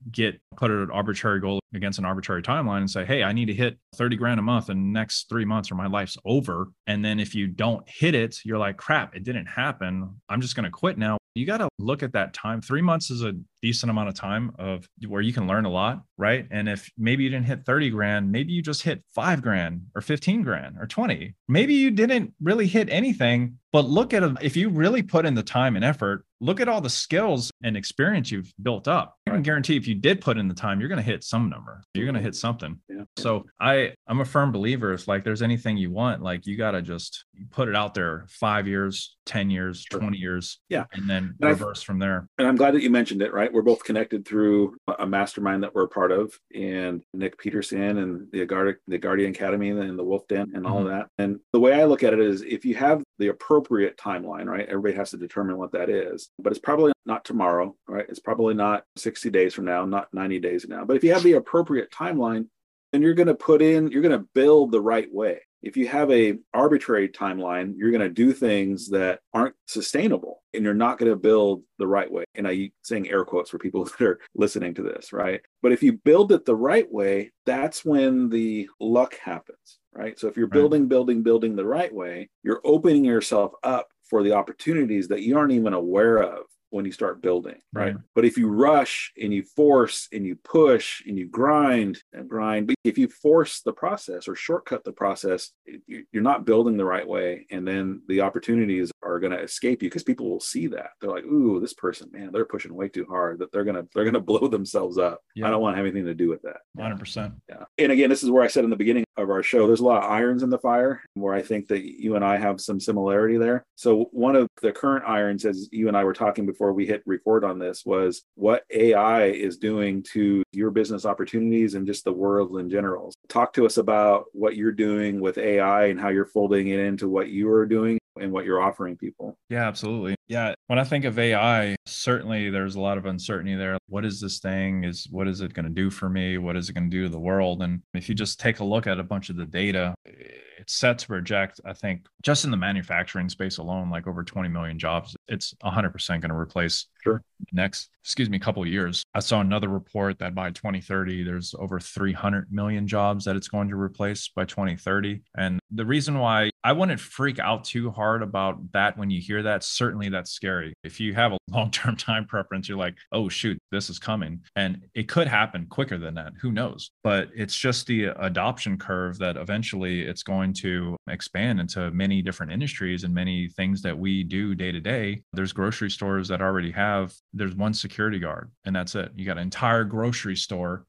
[SPEAKER 3] put an arbitrary goal against an arbitrary timeline and say, hey, I need to hit 30 grand a month in the next 3 months or my life's over. And then if you don't hit it, you're like, crap, it didn't happen. I'm just going to quit now. You got to look at that time. 3 months is a decent amount of time of where you can learn a lot, right? And if maybe you didn't hit 30 grand, maybe you just hit 5 grand or 15 grand or 20. Maybe you didn't really hit anything, but look at it. If you really put in the time and effort, look at all the skills and experience you've built up. I can guarantee if you did put in the time, you're going to hit some number. You're going to hit something. Yeah. So I'm a firm believer. If like there's anything you want, like you got to just put it out there 5 years, 10 years, 20 years. Yeah. And then reverse from there.
[SPEAKER 1] And I'm glad that you mentioned it, right? We're both connected through a mastermind that we're a part of, and Nick Peterson and the Guardian Academy and the Wolf Den and all of that. And the way I look at it is if you have the appropriate timeline, right? Everybody has to determine what that is, but it's probably not tomorrow, right? It's probably not 60 days from now, not 90 days from now. But if you have the appropriate timeline, then you're going to build the right way. If you have a arbitrary timeline, you're going to do things that aren't sustainable and you're not going to build the right way. And I'm saying air quotes for people that are listening to this, right? But if you build it the right way, that's when the luck happens, right? So if you're building the right way, you're opening yourself up for the opportunities that you aren't even aware of when you start building, right? But if you rush and you force and you push and you grind, but if you force the process or shortcut the process, you're not building the right way. And then the opportunities are going to escape you because people will see that. They're like, ooh, this person, man, they're pushing way too hard, that they're going to blow themselves up. Yeah. I don't want to have anything to do with that.
[SPEAKER 3] 100%.
[SPEAKER 1] Yeah. And again, this is where I said in the beginning of our show, there's a lot of irons in the fire where I think that you and I have some similarity there. So one of the current irons, as you and I were talking before we hit record on this, was what AI is doing to your business opportunities and just the world in general. Talk to us about what you're doing with AI and how you're folding it into what you are doing and what you're offering people.
[SPEAKER 3] Yeah, absolutely. Yeah. When I think of AI, certainly there's a lot of uncertainty there. What is this thing? What is it going to do for me? What is it going to do to the world? And if you just take a look at a bunch of the data, it's set to project, I think, just in the manufacturing space alone, like over 20 million jobs. It's 100% going to replace the next, couple of years. I saw another report that by 2030, there's over 300 million jobs that it's going to replace by 2030. And the reason why I wouldn't freak out too hard about that when you hear that, certainly that's scary. If you have a long-term time preference, you're like, oh, shoot, this is coming. And it could happen quicker than that. Who knows? But it's just the adoption curve that eventually it's going to expand into many different industries and many things that we do day to day. There's grocery stores that already there's one security guard and that's it. You got an entire grocery store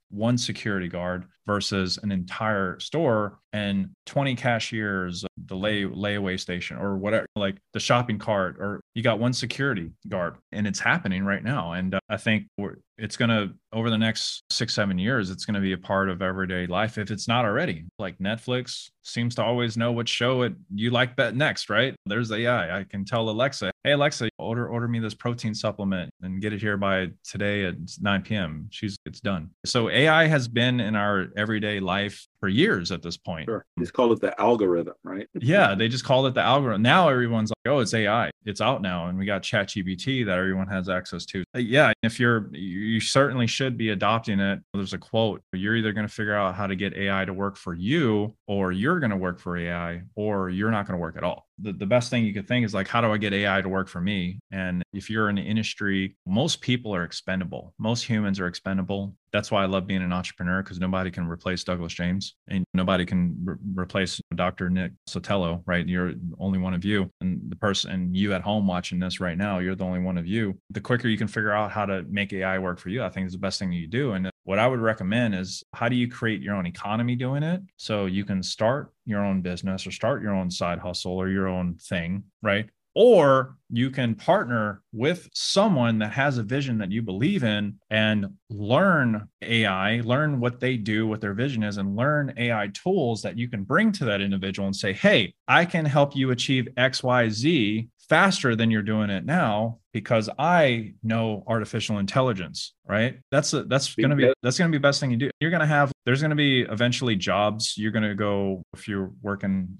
[SPEAKER 3] one security guard versus an entire store and 20 cashiers, the layaway station or whatever, like the shopping cart, or you got one security guard. And it's happening right now. And I think it's going to, over the next 6-7 years, it's going to be a part of everyday life if it's not already. Like Netflix seems to always know what show you like bet next, right? There's AI. I can tell Alexa, hey, Alexa, order me this protein supplement and get it here by today at 9 p.m. It's done. So AI has been in our everyday life for years at this point.
[SPEAKER 1] Sure. Just call it the algorithm, right?
[SPEAKER 3] Yeah, they just call it the algorithm. Now everyone's like, oh, it's AI. It's out now. And we got ChatGPT that everyone has access to. Yeah, if you certainly should be adopting it. There's a quote, you're either going to figure out how to get AI to work for you, or you're going to work for AI, or you're not going to work at all. The best thing you could think is like, how do I get AI to work for me? And if you're in the industry, most people are expendable. Most humans are expendable. That's why I love being an entrepreneur, because nobody can replace Douglas James and nobody can replace Dr. Nick Sotelo, right? You're only one of you. And the person, and you at home watching this right now, you're the only one of you. The quicker you can figure out how to make AI work for you, I think is the best thing you do. And what I would recommend is, how do you create your own economy doing it? So you can start your own business or start your own side hustle or your own thing, right? Or you can partner with someone that has a vision that you believe in and learn AI, learn what they do, what their vision is, and learn AI tools that you can bring to that individual and say, hey, I can help you achieve X, Y, Z faster than you're doing it now because I know artificial intelligence, right? That's going to be the best thing you do. There's going to be eventually jobs. You're going to go, if you're working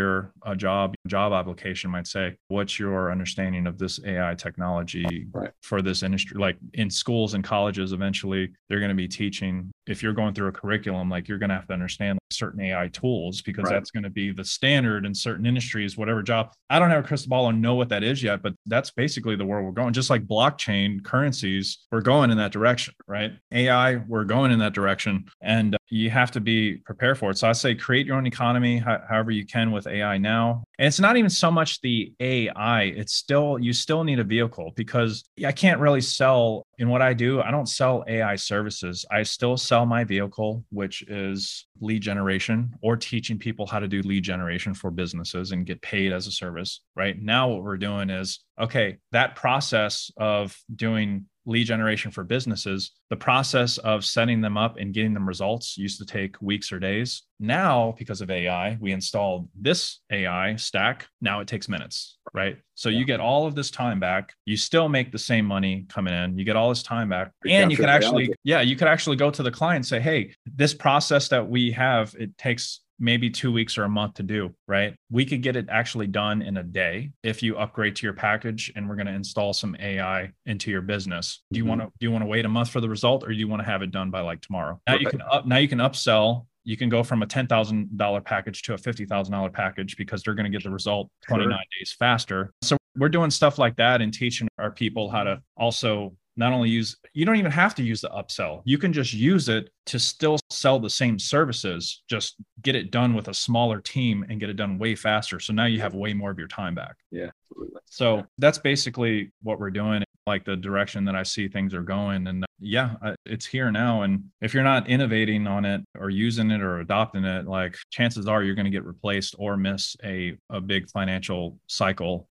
[SPEAKER 3] a job application might say, what's your understanding of this AI technology for this industry? Like in schools and colleges, eventually they're going to be teaching, if you're going through a curriculum, like you're going to have to understand certain AI tools, because that's going to be the standard in certain industries, whatever job. I don't have a crystal ball and know what that is yet, but that's basically the world we're going. Just like blockchain currencies, we're going in that direction, right? AI, we're going in that direction, and you have to be prepared for it. So I say create your own economy however you can with AI now. And it's not even so much the AI, you still need a vehicle, because I can't really sell in what I do. I don't sell AI services. I still sell my vehicle, which is lead generation, or teaching people how to do lead generation for businesses and get paid as a service. Right now, what we're doing is, okay, that process of doing lead generation for businesses, the process of setting them up and getting them results used to take weeks or days. Now, because of AI, we installed this AI stack. Now it takes minutes, right? So you get all of this time back. You still make the same money coming in. You get all this time back. And you can actually go to the client and say, hey, this process that we have, it takes maybe 2 weeks or a month to do, right? We could get it actually done in a day if you upgrade to your package, and we're going to install some AI into your business. Do you want to wait a month for the result, or do you want to have it done by like tomorrow? Now you can upsell. You can go from a $10,000 package to a $50,000 package, because they're going to get the result 29 days faster. So we're doing stuff like that and teaching our people how to also not only you don't even have to use the upsell. You can just use it to still sell the same services, just get it done with a smaller team and get it done way faster. So now you have way more of your time back.
[SPEAKER 1] Yeah, absolutely.
[SPEAKER 3] So that's basically what we're doing, like the direction that I see things are going. And it's here now. And if you're not innovating on it or using it or adopting it, like chances are you're going to get replaced or miss a big financial cycle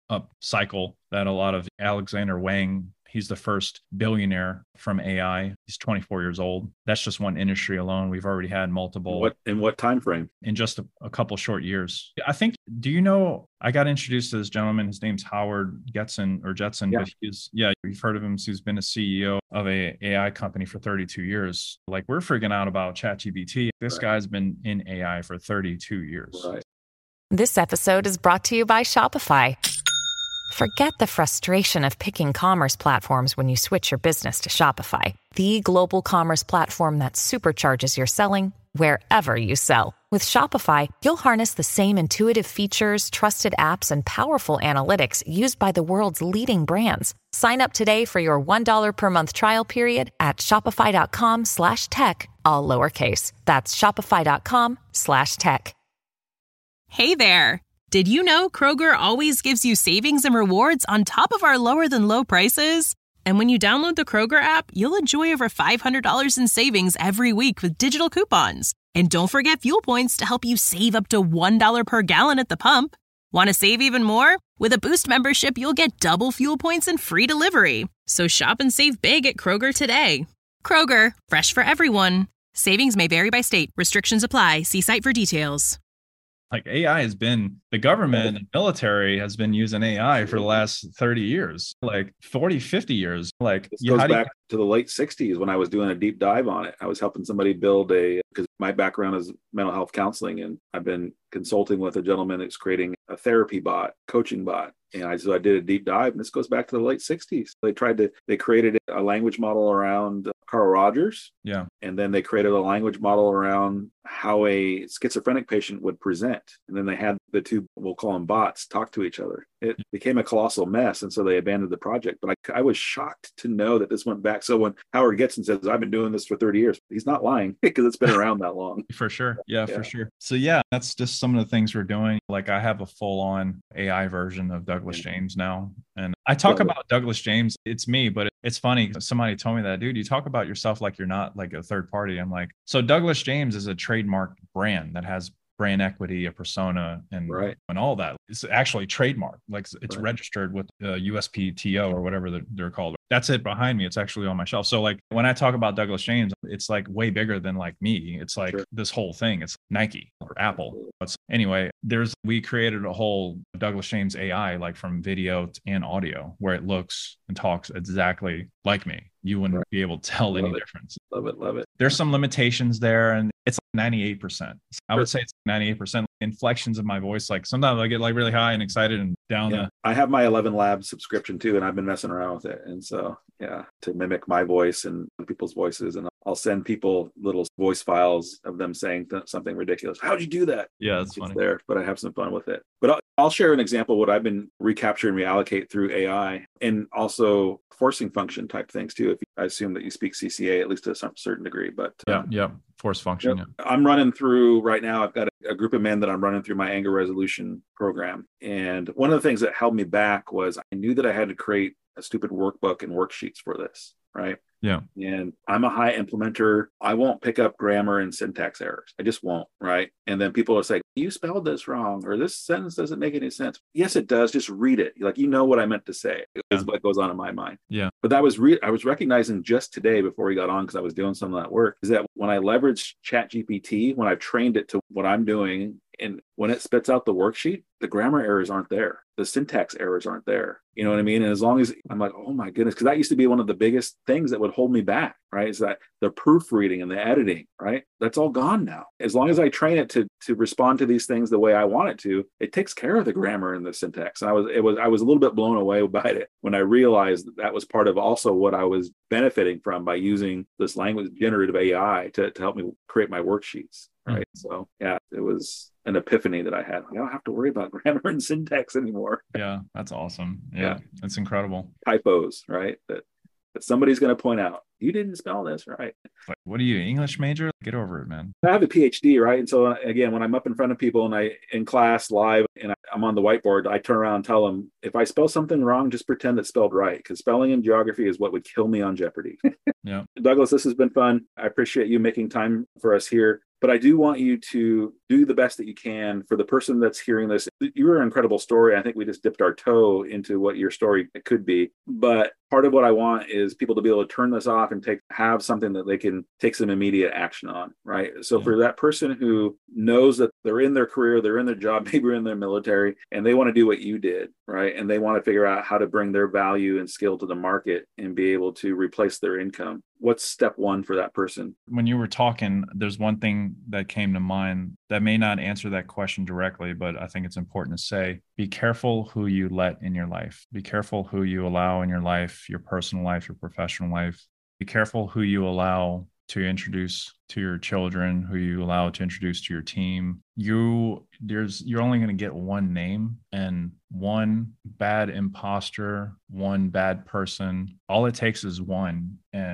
[SPEAKER 3] that a lot of Alexander Wang, he's the first billionaire from AI. He's 24 years old. That's just one industry alone. We've already had multiple.
[SPEAKER 1] In what time frame?
[SPEAKER 3] In just a couple short years. I think, do you know, I got introduced to this gentleman. His name's Howard Jetson, but you've heard of him. He's been a CEO of a AI company for 32 years. Like, we're freaking out about ChatGPT. This guy's been in AI for 32 years.
[SPEAKER 1] Right.
[SPEAKER 4] This episode is brought to you by Shopify. Forget the frustration of picking commerce platforms when you switch your business to Shopify, the global commerce platform that supercharges your selling wherever you sell. With Shopify, you'll harness the same intuitive features, trusted apps, and powerful analytics used by the world's leading brands. Sign up today for your $1 per month trial period at shopify.com/tech, all lowercase. That's shopify.com/tech.
[SPEAKER 5] Hey there. Did you know Kroger always gives you savings and rewards on top of our lower than low prices? And when you download the Kroger app, you'll enjoy over $500 in savings every week with digital coupons. And don't forget fuel points to help you save up to $1 per gallon at the pump. Want to save even more? With a Boost membership, you'll get double fuel points and free delivery. So shop and save big at Kroger today. Kroger, fresh for everyone. Savings may vary by state. Restrictions apply. See site for details.
[SPEAKER 3] Like AI has been, the government and military has been using AI for the last 30 years, like 40, 50 years. Like
[SPEAKER 1] this goes back to the late 60s when I was doing a deep dive on it. I was helping somebody build because my background is mental health counseling, and I've been consulting with a gentleman that's creating a therapy bot, coaching bot. And so I did a deep dive, and this goes back to the late 60s. They created a language model around Carl Rogers.
[SPEAKER 3] Yeah.
[SPEAKER 1] And then they created a language model around how a schizophrenic patient would present. And then they had the two, we'll call them bots, talk to each other. It became a colossal mess. And so they abandoned the project. But I was shocked to know that this went back. So when Howard Gitson says, I've been doing this for 30 years, he's not lying because it's been around that long.
[SPEAKER 3] For sure. Yeah, for sure. So yeah, that's just some of the things we're doing. Like I have a full on AI version of Douglas James now. And I talk about Douglas James. It's me, but it's funny. Somebody told me that, dude, you talk about yourself like you're not like a third party. I'm like, so Douglas James is a trademark brand that has brand equity, a persona, and all that. It's actually trademarked, like it's registered with USPTO or whatever they're called. That's it behind me. It's actually on my shelf. So like when I talk about Douglas James, it's like way bigger than like me. It's like this whole thing. It's Nike or Apple. But anyway, we created a whole Douglas James AI, like from video and audio, where it looks and talks exactly like me. You wouldn't be able to tell any difference.
[SPEAKER 1] Love it.
[SPEAKER 3] There's some limitations there, and it's like 98%. I would say it's 98%. Inflections of my voice, like sometimes I get like really high and excited and down.
[SPEAKER 1] I have my 11 Labs subscription too, and I've been messing around with it. And so, to mimic my voice and people's voices, and I'll send people little voice files of them saying something ridiculous. How'd you do that?
[SPEAKER 3] Yeah, that's funny.
[SPEAKER 1] There, but I have some fun with it. But I'll share an example of what I've been recapture and reallocate through AI, and also forcing function type things too. I assume that you speak CCA at least to some certain degree, but
[SPEAKER 3] force function.
[SPEAKER 1] I'm running through right now. I've got a group of men that I'm running through my anger resolution program. And one of the things that held me back was I knew that I had to create a stupid workbook and worksheets for this. Right.
[SPEAKER 3] Yeah.
[SPEAKER 1] And I'm a high implementer. I won't pick up grammar and syntax errors. I just won't. Right. And then people are saying, you spelled this wrong, or this sentence doesn't make any sense. Yes, it does. Just read it. Like, what I meant to say is what goes on in my mind.
[SPEAKER 3] Yeah.
[SPEAKER 1] But that was I was recognizing just today before we got on, because I was doing some of that work, is that when I leverage ChatGPT, when I've trained it to what I'm doing, and when it spits out the worksheet, the grammar errors aren't there. The syntax errors aren't there. You know what I mean? And as long as I'm like, oh my goodness, because that used to be one of the biggest things that would hold me back, right? Is that the proofreading and the editing, right? That's all gone now. As long as I train it to respond to these things the way I want it to, it takes care of the grammar and the syntax. And I was a little bit blown away by it when I realized that was part of also what I was benefiting from by using this language generative AI to help me create my worksheets. Right. So it was an epiphany that I had. I don't have to worry about grammar and syntax anymore.
[SPEAKER 3] Yeah, that's awesome. Yeah. That's incredible.
[SPEAKER 1] Typos, right? That somebody's going to point out, you didn't spell this right.
[SPEAKER 3] Like, what are you, English major? Get over it, man.
[SPEAKER 1] I have a PhD, right? And so again, when I'm up in front of people and I in class live and I'm on the whiteboard, I turn around and tell them, if I spell something wrong, just pretend it's spelled right, because spelling and geography is what would kill me on Jeopardy.
[SPEAKER 3] Yeah. Douglas,
[SPEAKER 1] this has been fun. I appreciate you making time for us here. But I do want you to do the best that you can for the person that's hearing this. You're an incredible story. I think we just dipped our toe into what your story could be. But part of what I want is people to be able to turn this off and have something that they can take some immediate action on, right? So for that person who knows that they're in their career, they're in their job, maybe they're in their military, and they want to do what you did, right? And they want to figure out how to bring their value and skill to the market and be able to replace their income. What's step one for that person?
[SPEAKER 3] When you were talking, there's one thing that came to mind that may not answer that question directly, but I think it's important to say, be careful who you let in your life. Be careful who you allow in your life, your personal life, your professional life. Be careful who you allow to introduce to your children, who you allow to introduce to your team. You're only going to get one name, and one bad imposter, one bad person. All it takes is one, and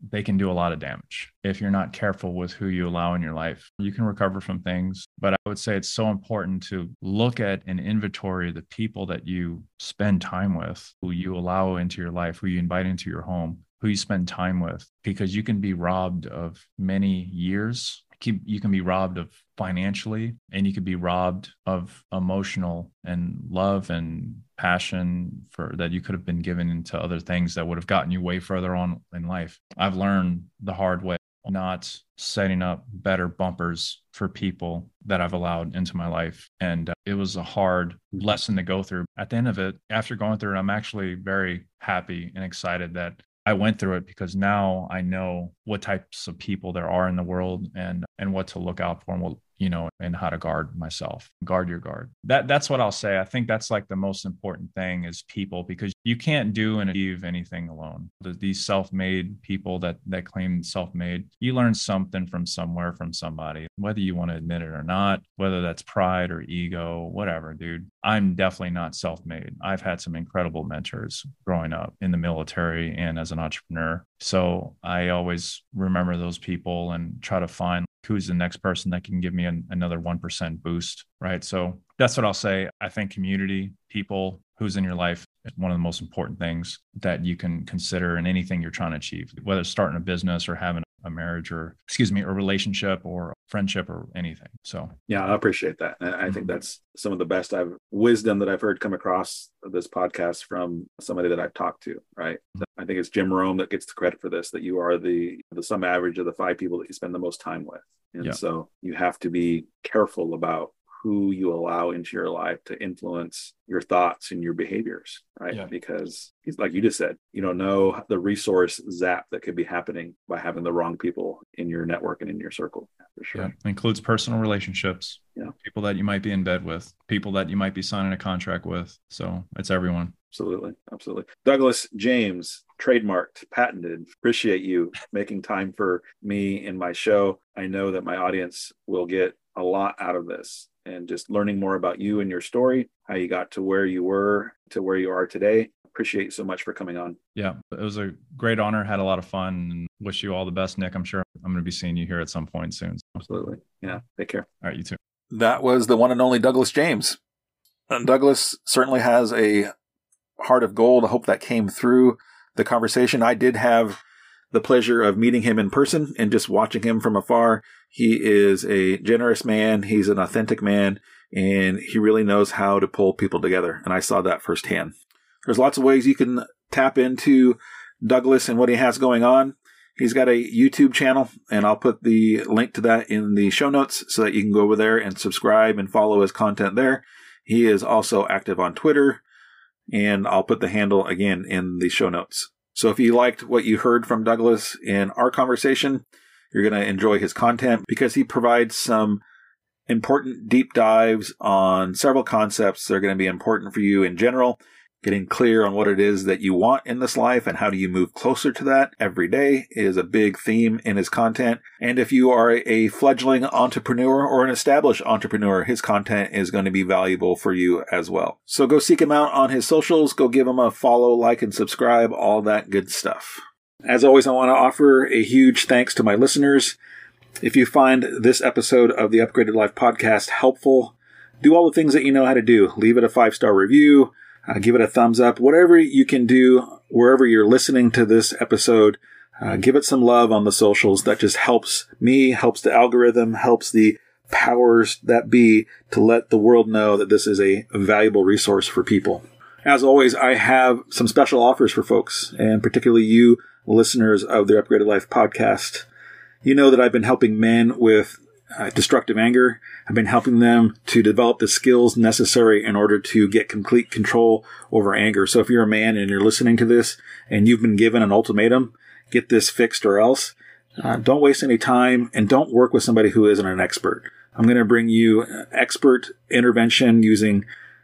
[SPEAKER 3] they can do a lot of damage if you're not careful with who you allow in your life. You can recover from things, but I would say it's so important to look at an inventory of the people that you spend time with, who you allow into your life, who you invite into your home, who you spend time with, because you can be robbed of many years. You can be robbed of financially, and you could be robbed of emotional and love and passion for that you could have been given into other things that would have gotten you way further on in life. I've learned the hard way, not setting up better bumpers for people that I've allowed into my life. And it was a hard lesson to go through. At the end of it, after going through it, I'm actually very happy and excited that I went through it, because now I know what types of people there are in the world and what to look out for, and and how to guard myself. Guard your guard. That's what I'll say. I think that's like the most important thing is people, because you can't do and achieve anything alone. These self-made people that claim self-made, you learn something from somewhere, from somebody, whether you want to admit it or not, whether that's pride or ego, whatever, dude. I'm definitely not self-made. I've had some incredible mentors growing up in the military and as an entrepreneur. So I always remember those people and try to find who's the next person that can give me another 1% boost, right? So that's what I'll say. I think community, people, who's in your life is one of the most important things that you can consider in anything you're trying to achieve, whether it's starting a business or having a marriage or, a relationship or a friendship or anything. So,
[SPEAKER 1] yeah, I appreciate that. I think that's some of the best wisdom that I've heard come across this podcast from somebody that I've talked to, right? I think it's Jim Rome that gets the credit for this, that you are the sum average of the 5 people that you spend the most time with. And so you have to be careful about who you allow into your life to influence your thoughts and your behaviors, right? Yeah. Because like you just said, you don't know the resource zap that could be happening by having the wrong people in your network and in your circle. For sure.
[SPEAKER 3] Yeah. It includes personal relationships, people that you might be in bed with, people that you might be signing a contract with. So it's everyone.
[SPEAKER 1] Absolutely. Absolutely. Douglas James, trademarked, patented. Appreciate you making time for me and my show. I know that my audience will get a lot out of this, and just learning more about you and your story, how you got to where you were to where you are today. Appreciate you so much for coming on.
[SPEAKER 3] Yeah, it was a great honor. Had a lot of fun, and wish you all the best, Nick. I'm sure I'm going to be seeing you here at some point soon.
[SPEAKER 1] Absolutely. Yeah. Take care.
[SPEAKER 3] All right. You too.
[SPEAKER 1] That was the one and only Douglas James. And Douglas certainly has a heart of gold. I hope that came through the conversation. I did have the pleasure of meeting him in person and just watching him from afar. He is a generous man. He's an authentic man, and he really knows how to pull people together. And I saw that firsthand. There's lots of ways you can tap into Douglas and what he has going on. He's got a YouTube channel, and I'll put the link to that in the show notes so that you can go over there and subscribe and follow his content there. He is also active on Twitter, and I'll put the handle again in the show notes. So if you liked what you heard from Douglas in our conversation, you're going to enjoy his content because he provides some important deep dives on several concepts that are going to be important for you in general. Getting clear on what it is that you want in this life and how do you move closer to that every day is a big theme in his content. And if you are a fledgling entrepreneur or an established entrepreneur, his content is going to be valuable for you as well. So go seek him out on his socials. Go give him a follow, like, and subscribe, all that good stuff. As always, I want to offer a huge thanks to my listeners. If you find this episode of the Upgraded Life podcast helpful, do all the things that you know how to do. Leave it a 5-star review. Give it a thumbs up. Whatever you can do, wherever you're listening to this episode, give it some love on the socials. That just helps me, helps the algorithm, helps the powers that be to let the world know that this is a valuable resource for people. As always, I have some special offers for folks, and particularly you listeners of the Upgraded Life podcast. You know that I've been helping men with destructive anger. I've been helping them to develop the skills necessary in order to get complete control over anger. So if you're a man and you're listening to this and you've been given an ultimatum, get this fixed or else, don't waste any time and don't work with somebody who isn't an expert. I'm going to bring you expert intervention using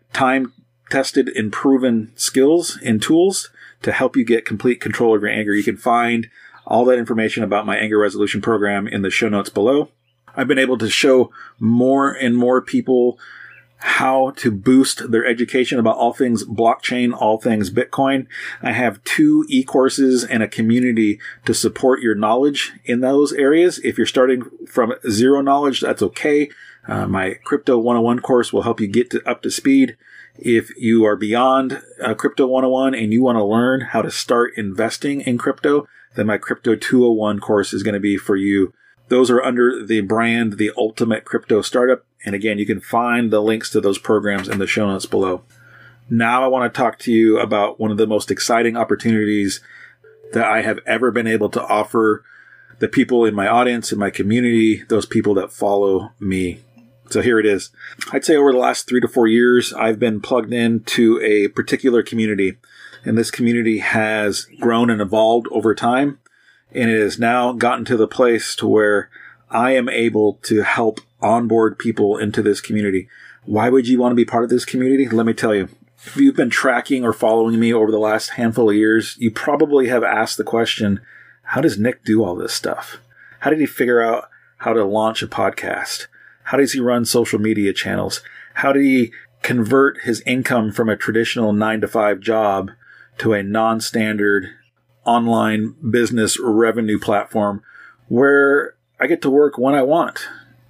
[SPEAKER 1] time-tested and proven skills and tools to help you get complete control of your anger. You can find all that information about my anger resolution program in the show notes below. I've been able to show more and more people how to boost their education about all things blockchain, all things Bitcoin. I have 2 e-courses and a community to support your knowledge in those areas. If you're starting from zero knowledge, that's okay. My Crypto 101 course will help you get up to speed. If you are beyond Crypto 101 and you want to learn how to start investing in crypto, then my Crypto 201 course is going to be for you. Those are under the brand, The Ultimate Crypto Startup. And again, you can find the links to those programs in the show notes below. Now I want to talk to you about one of the most exciting opportunities that I have ever been able to offer the people in my audience, in my community, those people that follow me. So here it is. I'd say over the last 3 to 4 years, I've been plugged into a particular community. And this community has grown and evolved over time. And it has now gotten to the place to where I am able to help onboard people into this community. Why would you want to be part of this community? Let me tell you. If you've been tracking or following me over the last handful of years, you probably have asked the question, how does Nick do all this stuff? How did he figure out how to launch a podcast? How does he run social media channels? How did he convert his income from a traditional 9-to-5 job to a non-standard online business revenue platform where I get to work when I want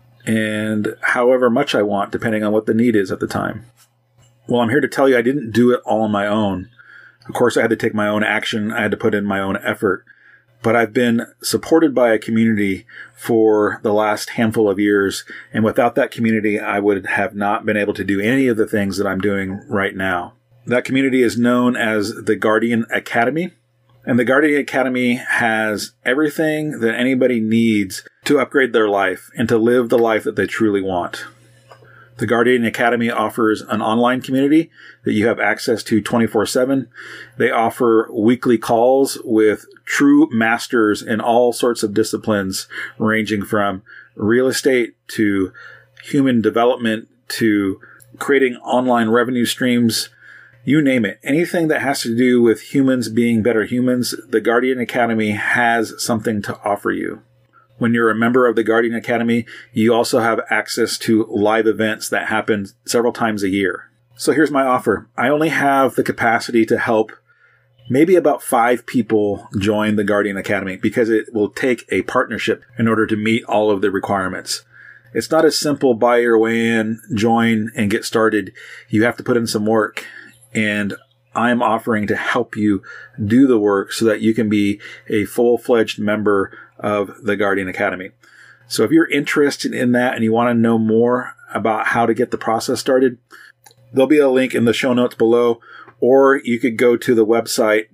[SPEAKER 1] and however much I want, depending on what the need is at the time? Well, I'm here to tell you I didn't do it all on my own. Of course, I had to take my own action. I had to put in my own effort. But I've been supported by a community for the last handful of years. And without that community, I would have not been able to do any of the things that I'm doing right now. That community is known as the Guardian Academy. And the Guardian Academy has everything that anybody needs to upgrade their life and to live the life that they truly want. The Guardian Academy offers an online community that you have access to 24/7. They offer weekly calls with true masters in all sorts of disciplines, ranging from real estate to human development to creating online revenue streams. You name it. Anything that has to do with humans being better humans, the Guardian Academy has something to offer you. When you're a member of the Guardian Academy, you also have access to live events that happen several times a year. So here's my offer. I only have the capacity to help maybe about 5 people join the Guardian Academy because it will take a partnership in order to meet all of the requirements. It's not as simple, buy your way in, join, and get started. You have to put in some work. And I'm offering to help you do the work so that you can be a full-fledged member of the Guardian Academy. So if you're interested in that and you want to know more about how to get the process started, there'll be a link in the show notes below, or you could go to the website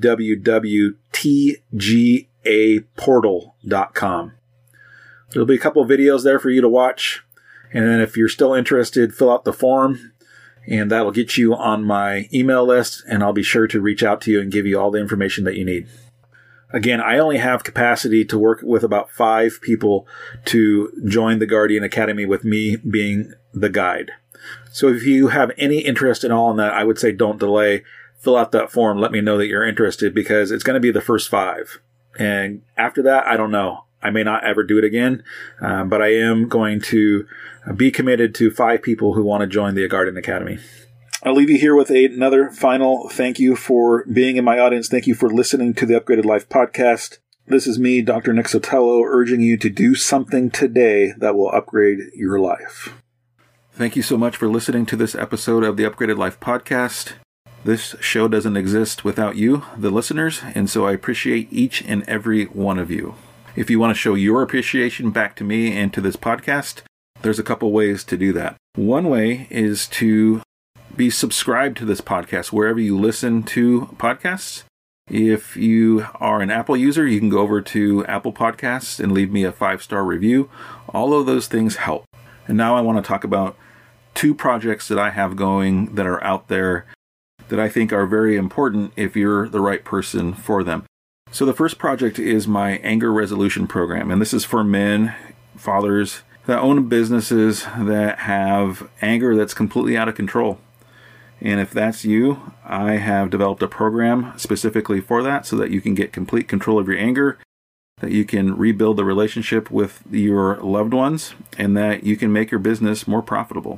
[SPEAKER 1] www.tgaportal.com. There'll be a couple of videos there for you to watch. And then if you're still interested, fill out the form. And that'll get you on my email list, and I'll be sure to reach out to you and give you all the information that you need. Again, I only have capacity to work with about 5 people to join the Guardian Academy with me being the guide. So if you have any interest at all in that, I would say don't delay. Fill out that form. Let me know that you're interested because it's going to be the first 5. And after that, I don't know. I may not ever do it again, but I am going to be committed to 5 people who want to join the Guardian Academy. I'll leave you here with another final thank you for being in my audience. Thank you for listening to the Upgraded Life podcast. This is me, Dr. Nick Sotelo, urging you to do something today that will upgrade your life. Thank you so much for listening to this episode of the Upgraded Life podcast. This show doesn't exist without you, the listeners, and so I appreciate each and every one of you. If you want to show your appreciation back to me and to this podcast, there's a couple ways to do that. One way is to be subscribed to this podcast wherever you listen to podcasts. If you are an Apple user, you can go over to Apple Podcasts and leave me a 5-star review. All of those things help. And now I want to talk about 2 projects that I have going that are out there that I think are very important if you're the right person for them. So the first project is my anger resolution program, and this is for men, fathers that own businesses that have anger that's completely out of control. And if that's you, I have developed a program specifically for that so that you can get complete control of your anger, that you can rebuild the relationship with your loved ones, and that you can make your business more profitable.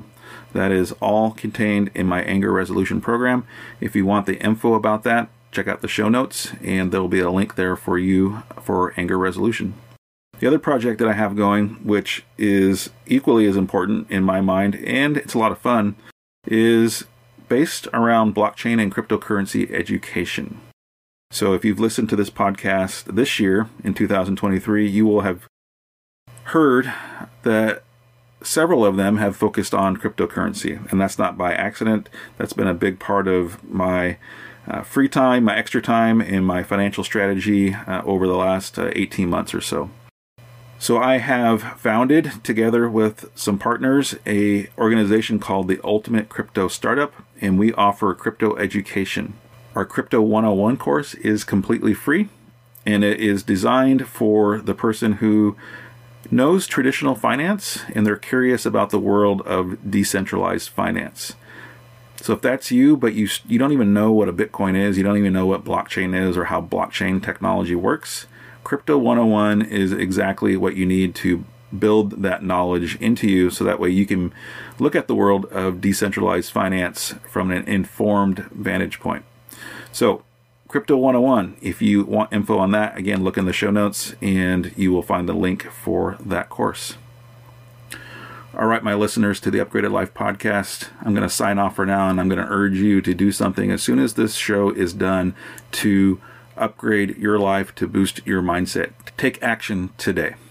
[SPEAKER 1] That is all contained in my anger resolution program. If you want the info about that, check out the show notes, and there will be a link there for you for anger resolution. The other project that I have going, which is equally as important in my mind, and it's a lot of fun, is based around blockchain and cryptocurrency education. So if you've listened to this podcast this year, in 2023, you will have heard that several of them have focused on cryptocurrency, and that's not by accident. That's been a big part of my free time, my extra time, and my financial strategy over the last 18 months or so. So I have founded, together with some partners, an organization called the Ultimate Crypto Startup, and we offer crypto education. Our Crypto 101 course is completely free, and it is designed for the person who knows traditional finance and they're curious about the world of decentralized finance. So if that's you, but you don't even know what a Bitcoin is, you don't even know what blockchain is or how blockchain technology works, Crypto 101 is exactly what you need to build that knowledge into you, so that way you can look at the world of decentralized finance from an informed vantage point. So Crypto 101, if you want info on that, again, look in the show notes and you will find the link for that course. All right, my listeners to the Upgraded Life podcast, I'm going to sign off for now, and I'm going to urge you to do something as soon as this show is done to upgrade your life, to boost your mindset. Take action today.